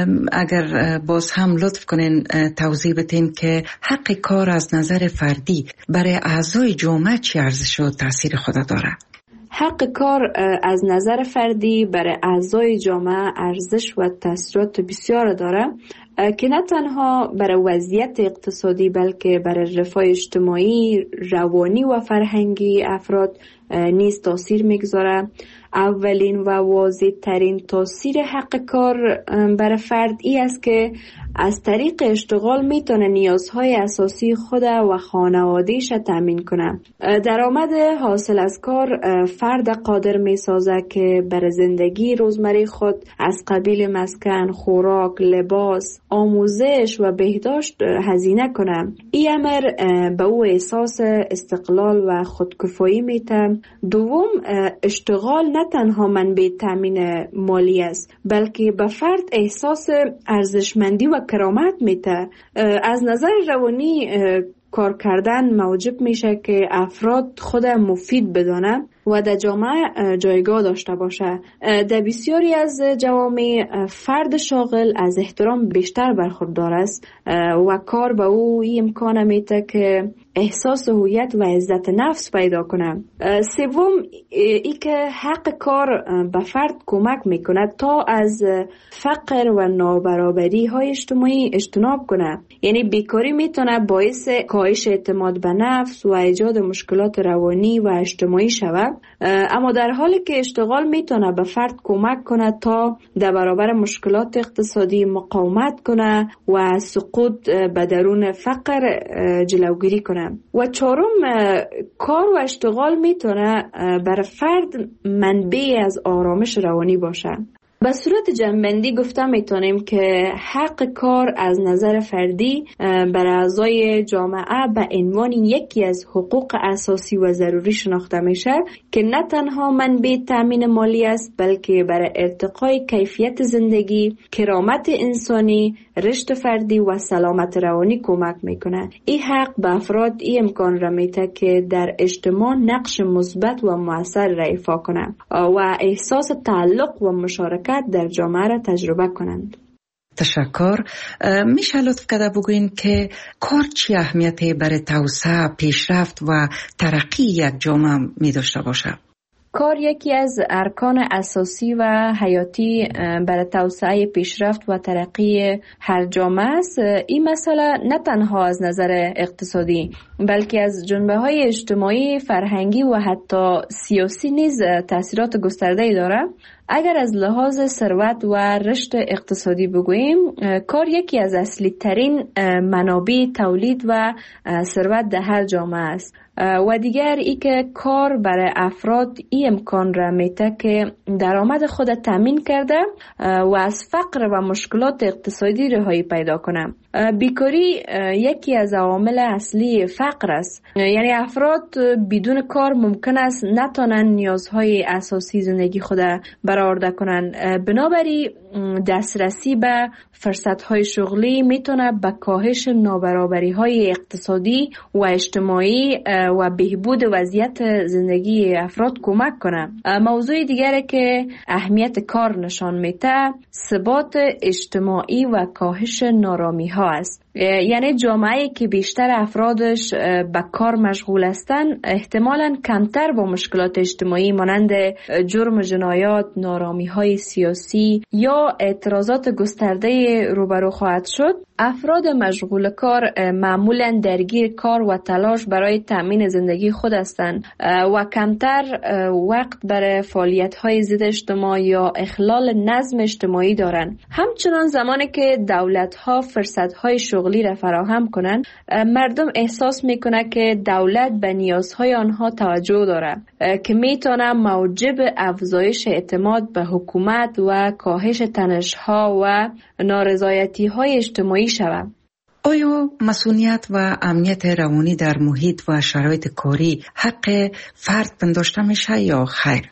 اگر باز هم لطف کنین توضیح بدین که حق کار از نظر فردی برای اعضای جامعه چی ارزش و تاثیر خود داره؟ حق کار از نظر فردی برای اعضای جامعه ارزش و تاثیرات بسیار داره که نه تنها برای وضعیت اقتصادی بلکه برای رفاه اجتماعی، روانی و فرهنگی افراد نیز تاثیر میگذاره. اولین و واضح ترین تاثیر حق کار برای فرد ای است که از طریق اشتغال میتونه نیازهای اساسی خود و خانوادهش تامین کنه. درآمد حاصل از کار فرد قادر میسازه که برای زندگی روزمره خود از قبیل مسکن، خوراک، لباس، آموزش و بهداشت هزینه کنه. این امر به او احساس استقلال و خودکفایی میده. دوم، اشتغال نه تنها منبع تامین مالی است بلکه به فرد احساس ارزشمندی و کرامت میده. از نظر روانی کار کردن موجب میشه که افراد خود مفید بدانه و در جامعه جایگاه داشته باشه. در بسیاری از جوامع فرد شاغل از احترام بیشتر برخوردار است و کار به او این امکان میده که احساس هویت و عزت نفس پیدا کنه. سوم، ای که حق کار به فرد کمک میکنه تا از فقر و نابرابری های اجتماعی اجتناب کنه. یعنی بیکاری میتونه باعث کاهش اعتماد به نفس و ایجاد مشکلات روانی و اجتماعی شود، اما در حالی که اشتغال میتونه به فرد کمک کنه تا در برابر مشکلات اقتصادی مقاومت کنه و از سقوط به درون فقر جلوگیری کنه. و چهارم، کار و اشتغال میتونه برای فرد منبع از آرامش روانی باشه. به صورت جنبندی گفته میتونیم که حق کار از نظر فردی برای اعضای جامعه به عنوان یکی از حقوق اساسی و ضروری شناخته میشه که نه تنها منبع تامین مالی است بلکه برای ارتقای کیفیت زندگی، کرامت انسانی، رشد فردی و سلامت روانی کمک میکنه. این حق به افراد این امکان را میده که در اجتماع نقش مثبت و مؤثر را ایفا کنند و احساس تعلق و مشارکت در جامعه را تجربه کنند. تشکر. میشه لطف کرده بگوین که کار چی اهمیتی برای توسعه، پیشرفت و ترقی یک جامعه می داشته باشه؟ کار یکی از ارکان اساسی و حیاتی برای توسعه، پیشرفت و ترقی هر جامعه است. این مسئله نه تنها از نظر اقتصادی بلکه از جنبه‌های اجتماعی، فرهنگی و حتی سیاسی نیز تأثیرات گسترده‌ای داره. اگر از لحاظ ثروت و رشد اقتصادی بگوییم، کار یکی از اصلی ترین منابع تولید و ثروت در هر جامعه است. و دیگر ای که کار برای افراد این امکان را میده که درآمد خود تامین کرده و از فقر و مشکلات اقتصادی رهایی پیدا کنه. بیکاری یکی از عوامل اصلی فقر است. یعنی افراد بدون کار ممکن است نتونن نیازهای اساسی زندگی خود برآورده کنن. بنابراین دسترسی به فرصت‌های شغلی میتونه به کاهش نابرابری‌های اقتصادی و اجتماعی و بهبود وضعیت زندگی افراد کمک کنه. موضوع دیگری که اهمیت کار نشان میده ثبات اجتماعی و کاهش نارامی‌ها است. یعنی جامعه‌ای که بیشتر افرادش به کار مشغول هستند احتمالاً کمتر با مشکلات اجتماعی مانند جرم و جنایات، نارامی‌های سیاسی یا اعتراضات گسترده روبرو خواهد شد. افراد مشغول کار معمولاً درگیر کار و تلاش برای تأمین زندگی خود هستند و کمتر وقت برای فعالیت‌های ضد اجتماع یا اخلال نظم اجتماعی دارند. همچنان زمانی که دولت‌ها فرصت‌های شغلی را فراهم کنند، مردم احساس میکنه که دولت به نیازهای آنها توجه داره که میتونه موجب افزایش اعتماد به حکومت و کاهش تنش‌ها و نارضایتی‌های اجتماعی شود. آیا مسئولیت و امنیت روانی در محیط و شرایط کاری حق فرد پنداشته میشه یا خیر؟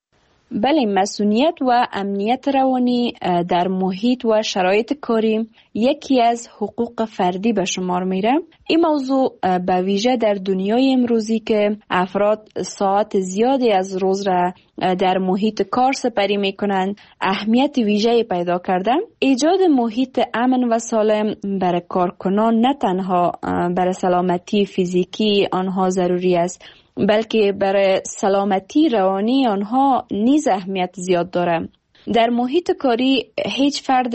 بله، مسئولیت و امنیت روانی در محیط و شرایط کاری یکی از حقوق فردی به شمار میره. این موضوع به ویژه در دنیای امروزی که افراد ساعت زیادی از روز را در محیط کار سپری میکنند اهمیت ویژه‌ای پیدا کرده. ایجاد محیط امن و سالم برای کارکنان نه تنها برای سلامتی فیزیکی آنها ضروری است بلکه برای سلامتی روانی آنها نیز اهمیت زیاد داره. در محیط کاری هیچ فرد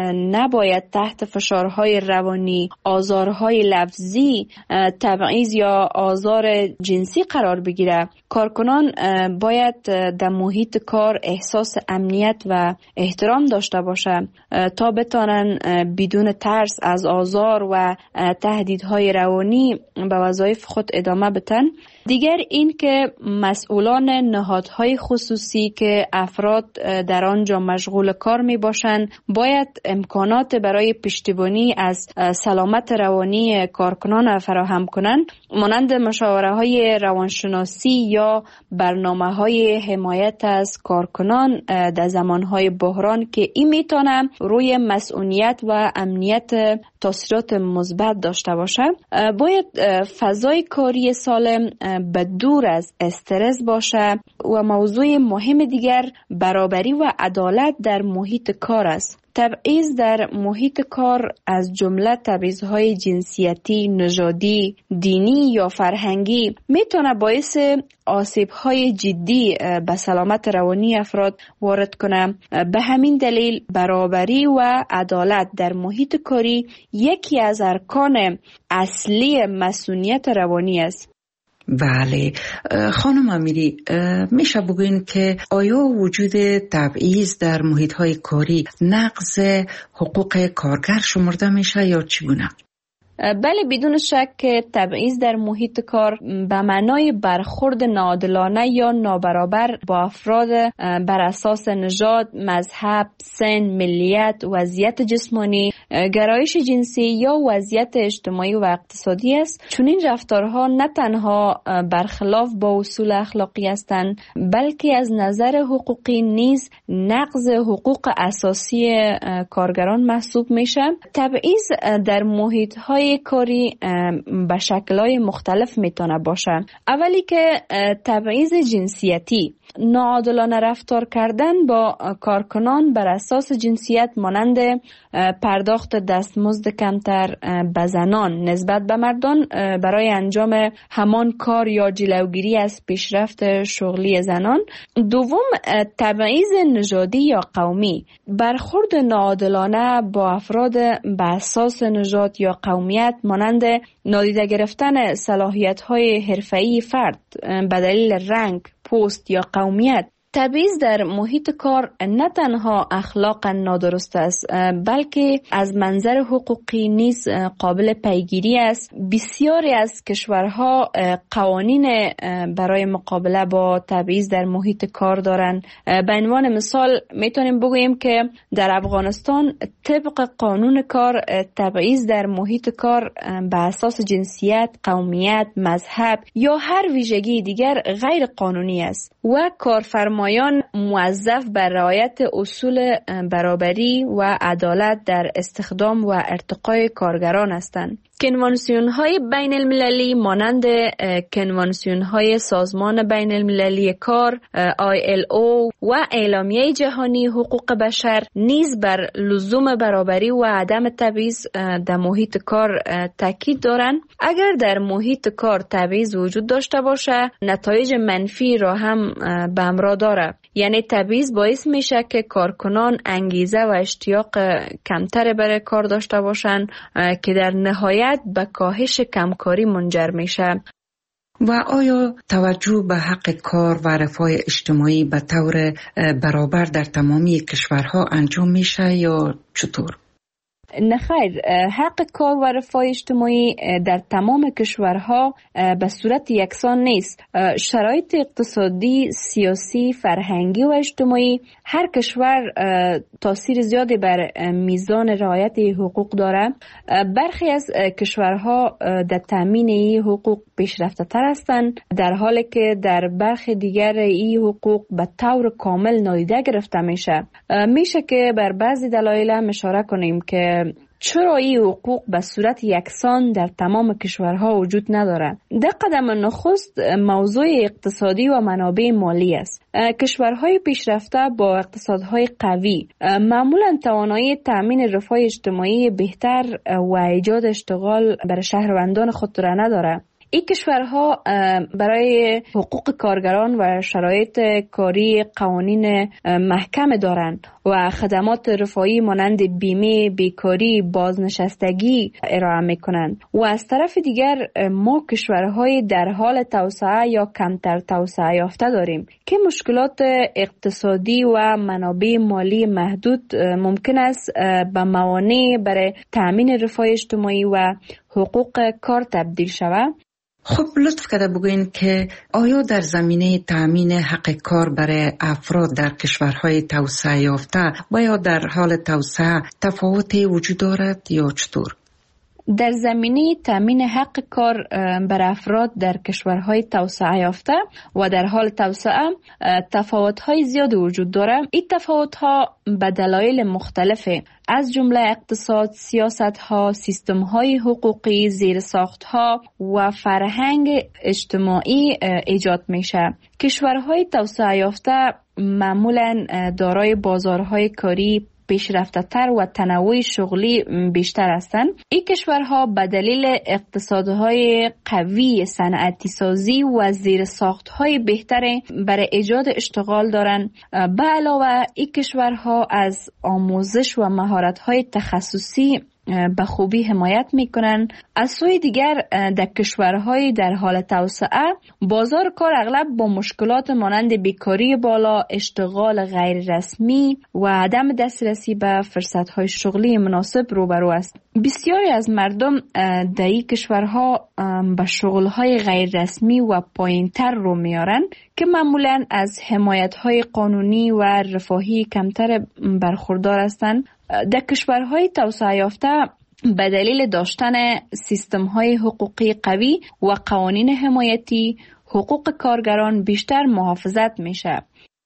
نباید تحت فشارهای روانی، آزارهای لفظی، تبعیض یا آزار جنسی قرار بگیره. کارکنان باید در محیط کار احساس امنیت و احترام داشته باشند تا بتانن بدون ترس از آزار و تهدیدهای روانی به وظایف خود ادامه بدن. دیگر این که مسئولان نهادهای خصوصی که افراد در آنجا مشغول کار می باشند باید امکانات برای پشتیبانی از سلامت روانی کارکنان فراهم کنند، مانند مشاوره های روانشناسی یا برنامه های حمایت از کارکنان در زمانهای بحران که این میتونه روی مسئولیت و امنیت تاثیرات مثبت داشته باشه. باید فضای کاری سالم به دور از استرس باشه و موضوع مهم دیگر برابری و عدالت در محیط کار است. تبعیض در محیط کار از جمله تبعیض‌های جنسیتی، نژادی، دینی یا فرهنگی میتونه باعث آسیب‌های جدی به سلامت روانی افراد وارد کنه. به همین دلیل برابری و عدالت در محیط کاری یکی از ارکان اصلی مسئولیت روانی است. بله خانم امیری، میشه بگوین که آیا وجود تبعیض در محیط‌های کاری نقض حقوق کارگر شمرده میشه یا چگونه؟ بله، بدون شک که تبعیض در محیط کار به معنای برخورد ناعادلانه یا نابرابر با افراد بر اساس نژاد، مذهب، سن، ملیت، وضعیت جسمانی، گرایش جنسی یا وضعیت اجتماعی و اقتصادی است. چون این رفتارها نه تنها برخلاف با اصول اخلاقی هستند، بلکه از نظر حقوقی نیز نقض حقوق اساسی کارگران محسوب میشه. تبعیض در محیط‌های کاری به شکل‌های مختلف میتونه باشه. اولی که تبعیض جنسیتی، ناعادلانه رفتار کردن با کارکنان بر اساس جنسیت مانند پرداخت دستمزد کمتر به زنان نسبت به مردان برای انجام همان کار یا جلوگیری از پیشرفت شغلی زنان. دوم، تبعیض نژادی یا قومی، برخورد ناعادلانه با افراد به اساس نژاد یا قومیت مانند نادیده گرفتن صلاحیت‌های حرفه‌ای فرد به دلیل رنگ، پوست یا قومیت. تبعیض در محیط کار نه تنها اخلاقا نادرست است، بلکه از منظر حقوقی نیز قابل پیگیری است. بسیاری از کشورها قوانین برای مقابله با تبعیض در محیط کار دارند. به عنوان مثال میتونیم بگوییم که در افغانستان طبق قانون کار تبعیض در محیط کار به اساس جنسیت، قومیت، مذهب یا هر ویژگی دیگر غیر قانونی است و کارفرما مایان موظف بر رعایت اصول برابری و عدالت در استخدام و ارتقای کارگران هستند. کنوانسیون های بین المللی مانند کنوانسیون های سازمان بین المللی کار آی ال او و اعلامیه جهانی حقوق بشر نیز بر لزوم برابری و عدم تبعیض در محیط کار تاکید دارند. اگر در محیط کار تبعیض وجود داشته باشه، نتایج منفی را هم به همراه داره. یعنی تبعیض باعث میشه که کارکنان انگیزه و اشتیاق کمتر برای کار داشته باشند که در نهایت به کاهش کمکاری منجر میشه. و آیا توجه به حق کار و رفاه اجتماعی به طور برابر در تمامی کشورها انجام میشه یا چطور؟ نه خیر، حق کار و رفاه اجتماعی در تمام کشورها به صورت یکسان نیست. شرایط اقتصادی، سیاسی، فرهنگی و اجتماعی هر کشور تاثیر زیادی بر میزان رعایت حقوق داره. برخی از کشورها در تامین این حقوق پیشرفته تر هستند، در حالی که در برخی دیگر این حقوق به طور کامل نادیده گرفته میشه. میشه که بر بعضی دلایل هم اشاره کنیم که چرا این حقوق به صورت یکسان در تمام کشورها وجود ندارد. در قدم نخست موضوع اقتصادی و منابع مالی است. کشورهای پیشرفته با اقتصادهای قوی معمولا توانایی تامین رفاه اجتماعی بهتر و ایجاد اشتغال برای شهروندان خود را ندارد. این کشورها برای حقوق کارگران و شرایط کاری قوانین محکم دارند و خدمات رفاهی مانند بیمه، بیکاری، بازنشستگی ارائه میکنند. و از طرف دیگر ما کشورهای در حال توسعه یا کمتر توسعه یافته داریم که مشکلات اقتصادی و منابع مالی محدود ممکن است به موانع برای تأمین رفاه اجتماعی و حقوق کار تبدیل شود. خب لطف کرده بگوین که آیا در زمینه تأمین حق کار برای افراد در کشورهای توسعه یافته و یا در حال توسعه تفاوتی وجود دارد یا چطور؟ در زمینه تامین حق کار بر افراد در کشورهای توسعه یافته و در حال توسعه تفاوت‌های زیاد وجود دارد. این تفاوت‌ها به دلایل مختلفه، از جمله اقتصاد، سیاست‌ها، سیستم‌های حقوقی، زیرساخت‌ها و فرهنگ اجتماعی ایجاد میشه. کشورهای توسعه یافته معمولاً دارای بازارهای کاری پیشرفته تر و تنوع شغلی بیشتر هستند. این کشورها به دلیل اقتصادهای قوی، صنعتی سازی و زیرساختهای بهتر برای ایجاد اشتغال دارند. به علاوه این کشورها از آموزش و مهارت‌های تخصصی به خوبی حمایت میکنن. از سوی دیگر در کشورهای در حال توسعه بازار کار اغلب با مشکلات مانند بیکاری بالا، اشتغال غیر رسمی و عدم دسترسی به فرصتهای شغلی مناسب روبرو است. بسیاری از مردم در این کشورها به شغلهای غیر رسمی و پایینتر رو میارن که معمولاً از حمایتهای قانونی و رفاهی کمتر برخوردار هستند. در کشورهای توسعه یافته به دلیل داشتن سیستم‌های حقوقی قوی و قوانین حمایتی، حقوق کارگران بیشتر محافظت میشه.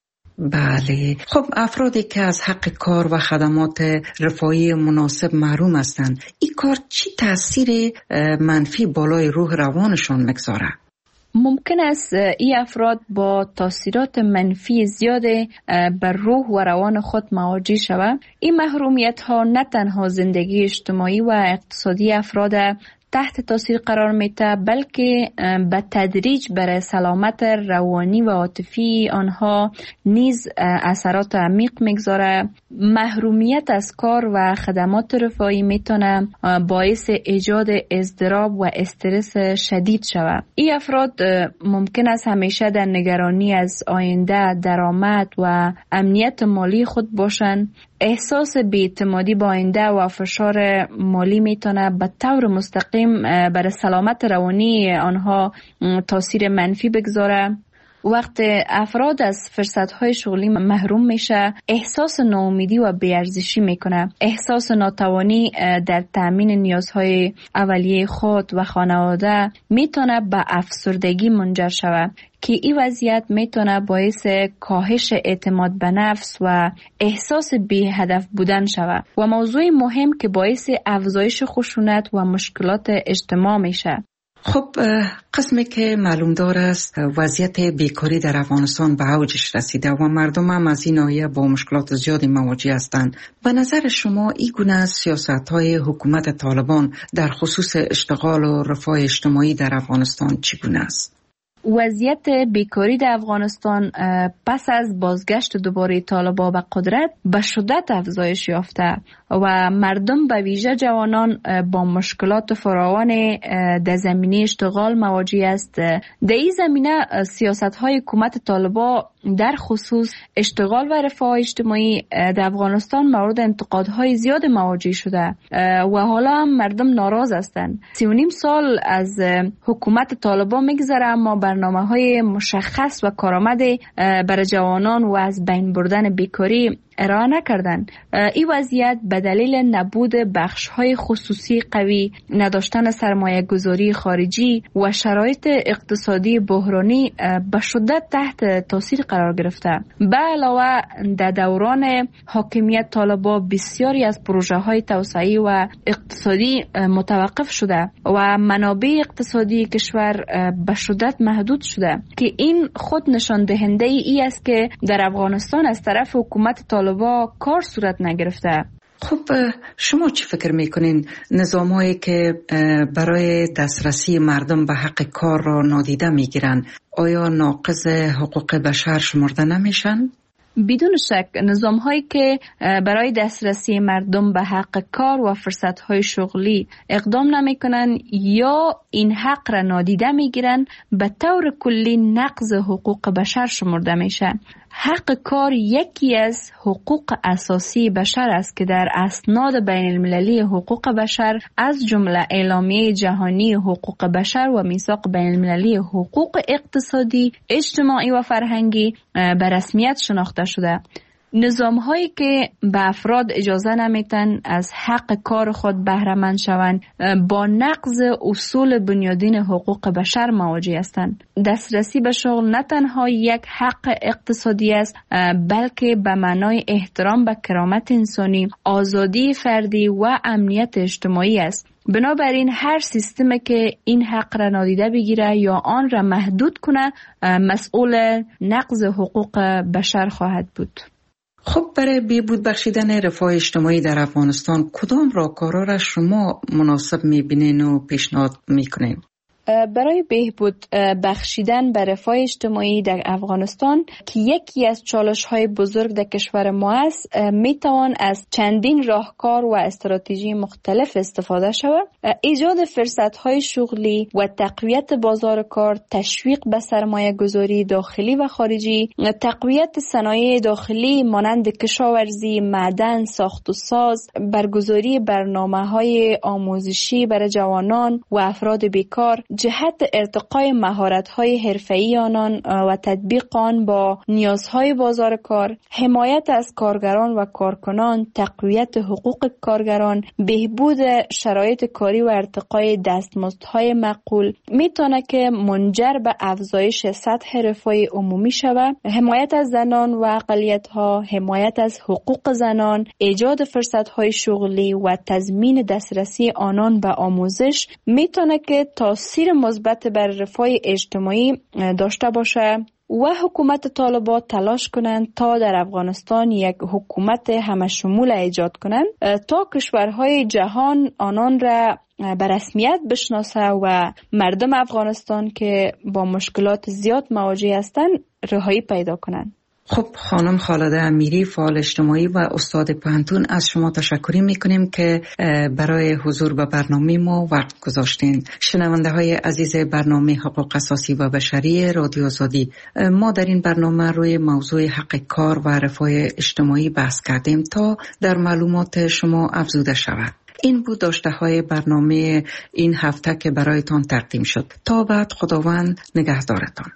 بله، خب افرادی که از حق کار و خدمات رفاهی مناسب محروم هستند، این کار چی تاثیر منفی بالای روح روانشان میگذاره؟ ممکن است این افراد با تاثیرات منفی زیاد بر روح و روان خود مواجه شوند. این محرومیت ها نه تنها زندگی اجتماعی و اقتصادی افراد تحت تاثیر قرار میده، بلکه به تدریج برای سلامت روانی و عاطفی آنها نیز اثرات عمیق میگذاره. محرومیت از کار و خدمات رفاهی میتونه باعث ایجاد اضطراب و استرس شدید شود. این افراد ممکن است همیشه در نگرانی از آینده، درآمد و امنیت مالی خود باشند. احساس بی‌اعتمادی با آینده و فشار مالی میتونه به طور مستقیم بر سلامت روانی آنها تاثیر منفی بگذاره. وقت افراد از فرصت‌های شغلی محروم میشه، احساس ناامیدی و بی‌ارزشی میکنه. احساس ناتوانی در تامین نیازهای اولیه خود و خانواده میتونه به افسردگی منجر شود که این وضعیت میتونه باعث کاهش اعتماد به نفس و احساس بی هدف بودن شود و موضوع مهم که باعث افزایش خشونت و مشکلات اجتماع میشه. خب قسمی که معلوم دار است وضعیت بیکاری در افغانستان به اوجش رسیده و مردم هم از این ناحیه با مشکلات زیادی مواجه هستند. به نظر شما این گونه سیاست‌های حکومت طالبان در خصوص اشتغال و رفاه اجتماعی در افغانستان چگونه است؟ وضعیت بیکاری در افغانستان پس از بازگشت دوباره طالبان به قدرت به شدت افزایش یافته و مردم به ویژه جوانان با مشکلات فراوان در زمینه اشتغال مواجه است. در این زمینه سیاست‌های حکومت طالبان در خصوص اشتغال و رفاه اجتماعی در افغانستان مورد انتقادهای زیاد مواجه شده و حالا هم مردم ناراض هستند. سی و نیم سال از حکومت طالبان میگذره اما برنامه‌های مشخص و کارآمد برای جوانان و از بین بردن بیکاری ارائه نکردن. این وضعیت به دلیل نبود بخش‌های خصوصی قوی، نداشتن سرمایه گذاری خارجی و شرایط اقتصادی بحرانی به شدت تحت تاثیر قرار گرفته. به علاوه در دوران حاکمیت طالبان بسیاری از پروژه‌های توسعه‌ای و اقتصادی متوقف شده و منابع اقتصادی کشور به شدت محدود شده که این خود نشان دهنده ای است که در افغانستان از طرف حکومت طالبان با کار صورت نگرفته. خب شما چی فکر میکنین نظام هایی که برای دسترسی مردم به حق کار را نادیده میگیرن آیا ناقض حقوق بشر شمرده نمیشن؟ بدون شک نظام هایی که برای دسترسی مردم به حق کار و فرصت های شغلی اقدام نمی کنن یا این حق را نادیده می گیرن به طور کلی نقض حقوق بشر شمرده میشن. حق کار یکی از حقوق اساسی بشر است که در اسناد بین المللی حقوق بشر از جمله اعلامیه جهانی حقوق بشر و میثاق بین المللی حقوق اقتصادی، اجتماعی و فرهنگی به رسمیت شناخته شده. نظام هایی که به افراد اجازه نمیتن از حق کار خود بهره مند شوند با نقض اصول بنیادین حقوق بشر مواجه هستند. دسترسی به شغل نه تنها یک حق اقتصادی است بلکه به معنای احترام به کرامت انسانی، آزادی فردی و امنیت اجتماعی است. بنابراین هر سیستمی که این حق را نادیده بگیره یا آن را محدود کنه مسئول نقض حقوق بشر خواهد بود. خب برای بهبود بخشیدن رفاه اجتماعی در افغانستان کدام راهکارها را شما مناسب می‌بینین و پیشنهاد می‌کنین؟ برای بهبود بخشیدن به رفاه اجتماعی در افغانستان که یکی از چالش‌های بزرگ در کشور ما است، میتوان از چندین راهکار و استراتژی مختلف استفاده شود. ایجاد فرصت‌های شغلی و تقویت بازار کار، تشویق به سرمایه گذاری داخلی و خارجی، تقویت صنایع داخلی مانند کشاورزی، معدن، ساخت و ساز، برگزاری برنامه‌های آموزشی برای جوانان و افراد بیکار، جهت ارتقای مهارت‌های حرفه‌ای آنان و تطبیق آن با نیازهای بازار کار، حمایت از کارگران و کارکنان، تقویت حقوق کارگران، بهبود شرایط کاری و ارتقای دستمزدهای معقول میتونه که منجر به افزایش سطح رفاه عمومی شود. حمایت از زنان و اقلیت‌ها، حمایت از حقوق زنان، ایجاد فرصت‌های شغلی و تضمین دسترسی آنان به آموزش میتونه که تاثیر مثبت بر رفاه اجتماعی داشته باشه و حکومت طالبان تلاش کنند تا در افغانستان یک حکومت همشمول ایجاد کنند تا کشورهای جهان آنان را به رسمیت بشناسه و مردم افغانستان که با مشکلات زیاد مواجه هستند رهایی پیدا کنند. خب خانم خالده امیری، فعال اجتماعی و استاد پوهنتون، از شما تشکر میکنیم که برای حضور به برنامه ما وقت گذاشتین. شنونده های عزیز برنامه حقوق اساسی و بشری رادیو آزادی، ما در این برنامه روی موضوع حق کار و رفاه اجتماعی بحث کردیم تا در معلومات شما افزوده شود. این بود داشته های برنامه این هفته که برایتان تقدیم شد. تا بعد، خداوند نگهدارتان.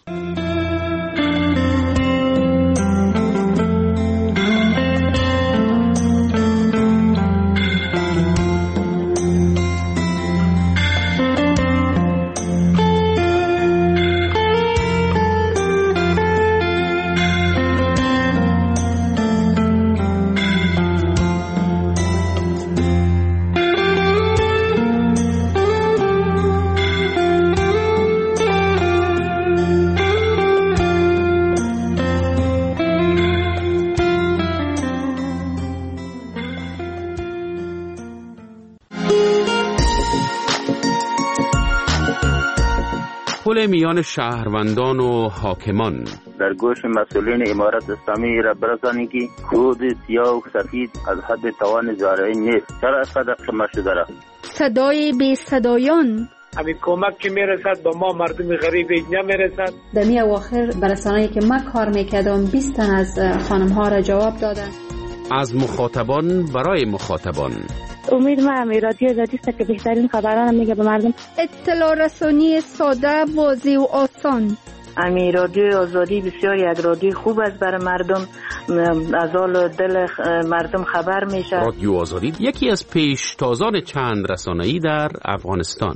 پل میان شهروندان و حاکمان. در گوش مسئولین امارت اسلامی را برسانید که خود سیاه و سفید از حد توان زارعین نیست. چرا صدق شما شده را؟ صدای بی صدایان. همین کمک که میرسد با ما مردم غریب نمیرسد. در می اواخر برسانه‌ای که من کار میکردم بیست تن از خانم ها را جواب دادن. از مخاطبان برای مخاطبان. امید ما رادیو آزادی است که بهترین خبران میگه به مردم. اطلاع رسانی ساده، واضح و آسان. امی رادیو آزادی بسیار یک رادیو خوب است برای مردم، از حال دل مردم خبر میشه. رادیو آزادی یکی از پیشتازان چند رسانه‌ای در افغانستان.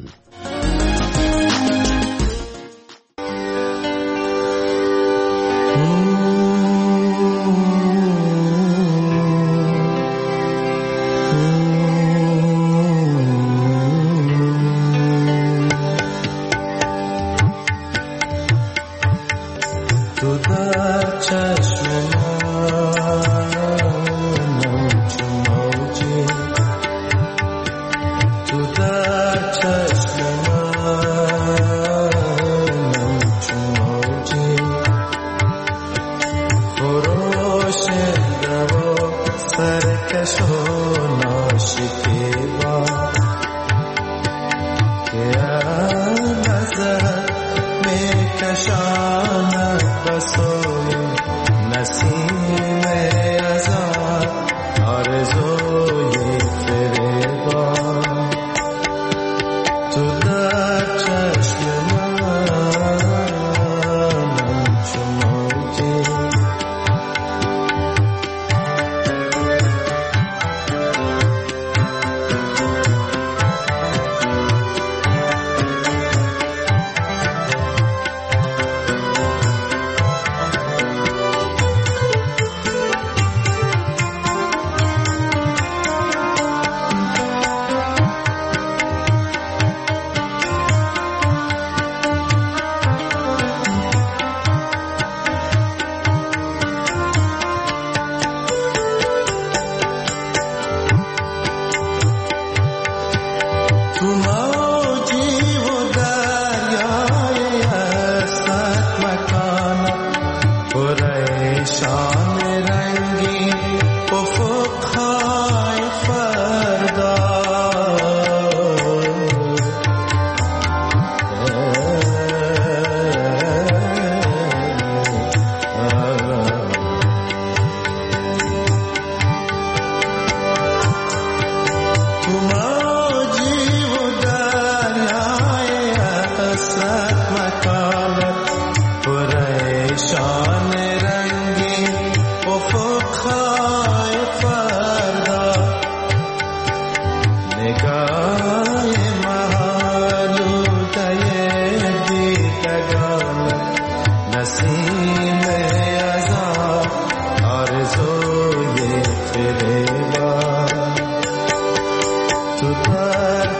چشم من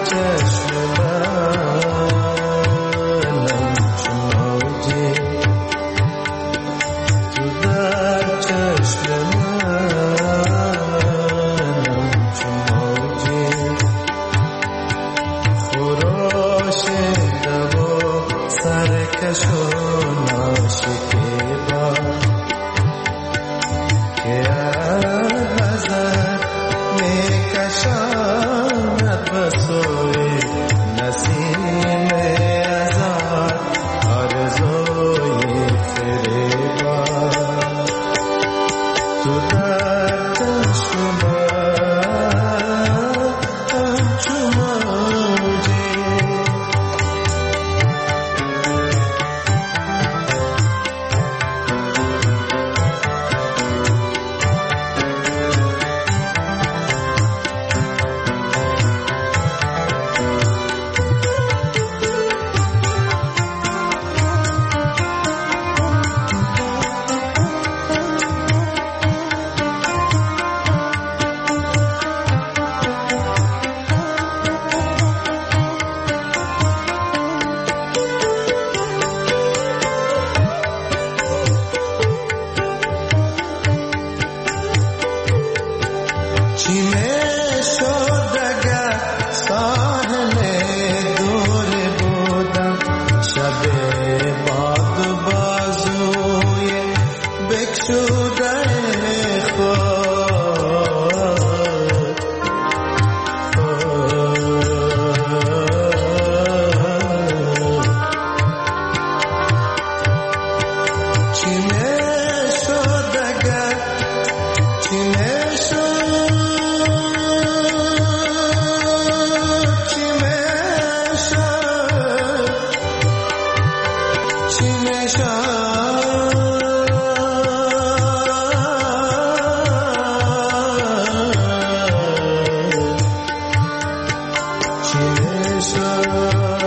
Chimesha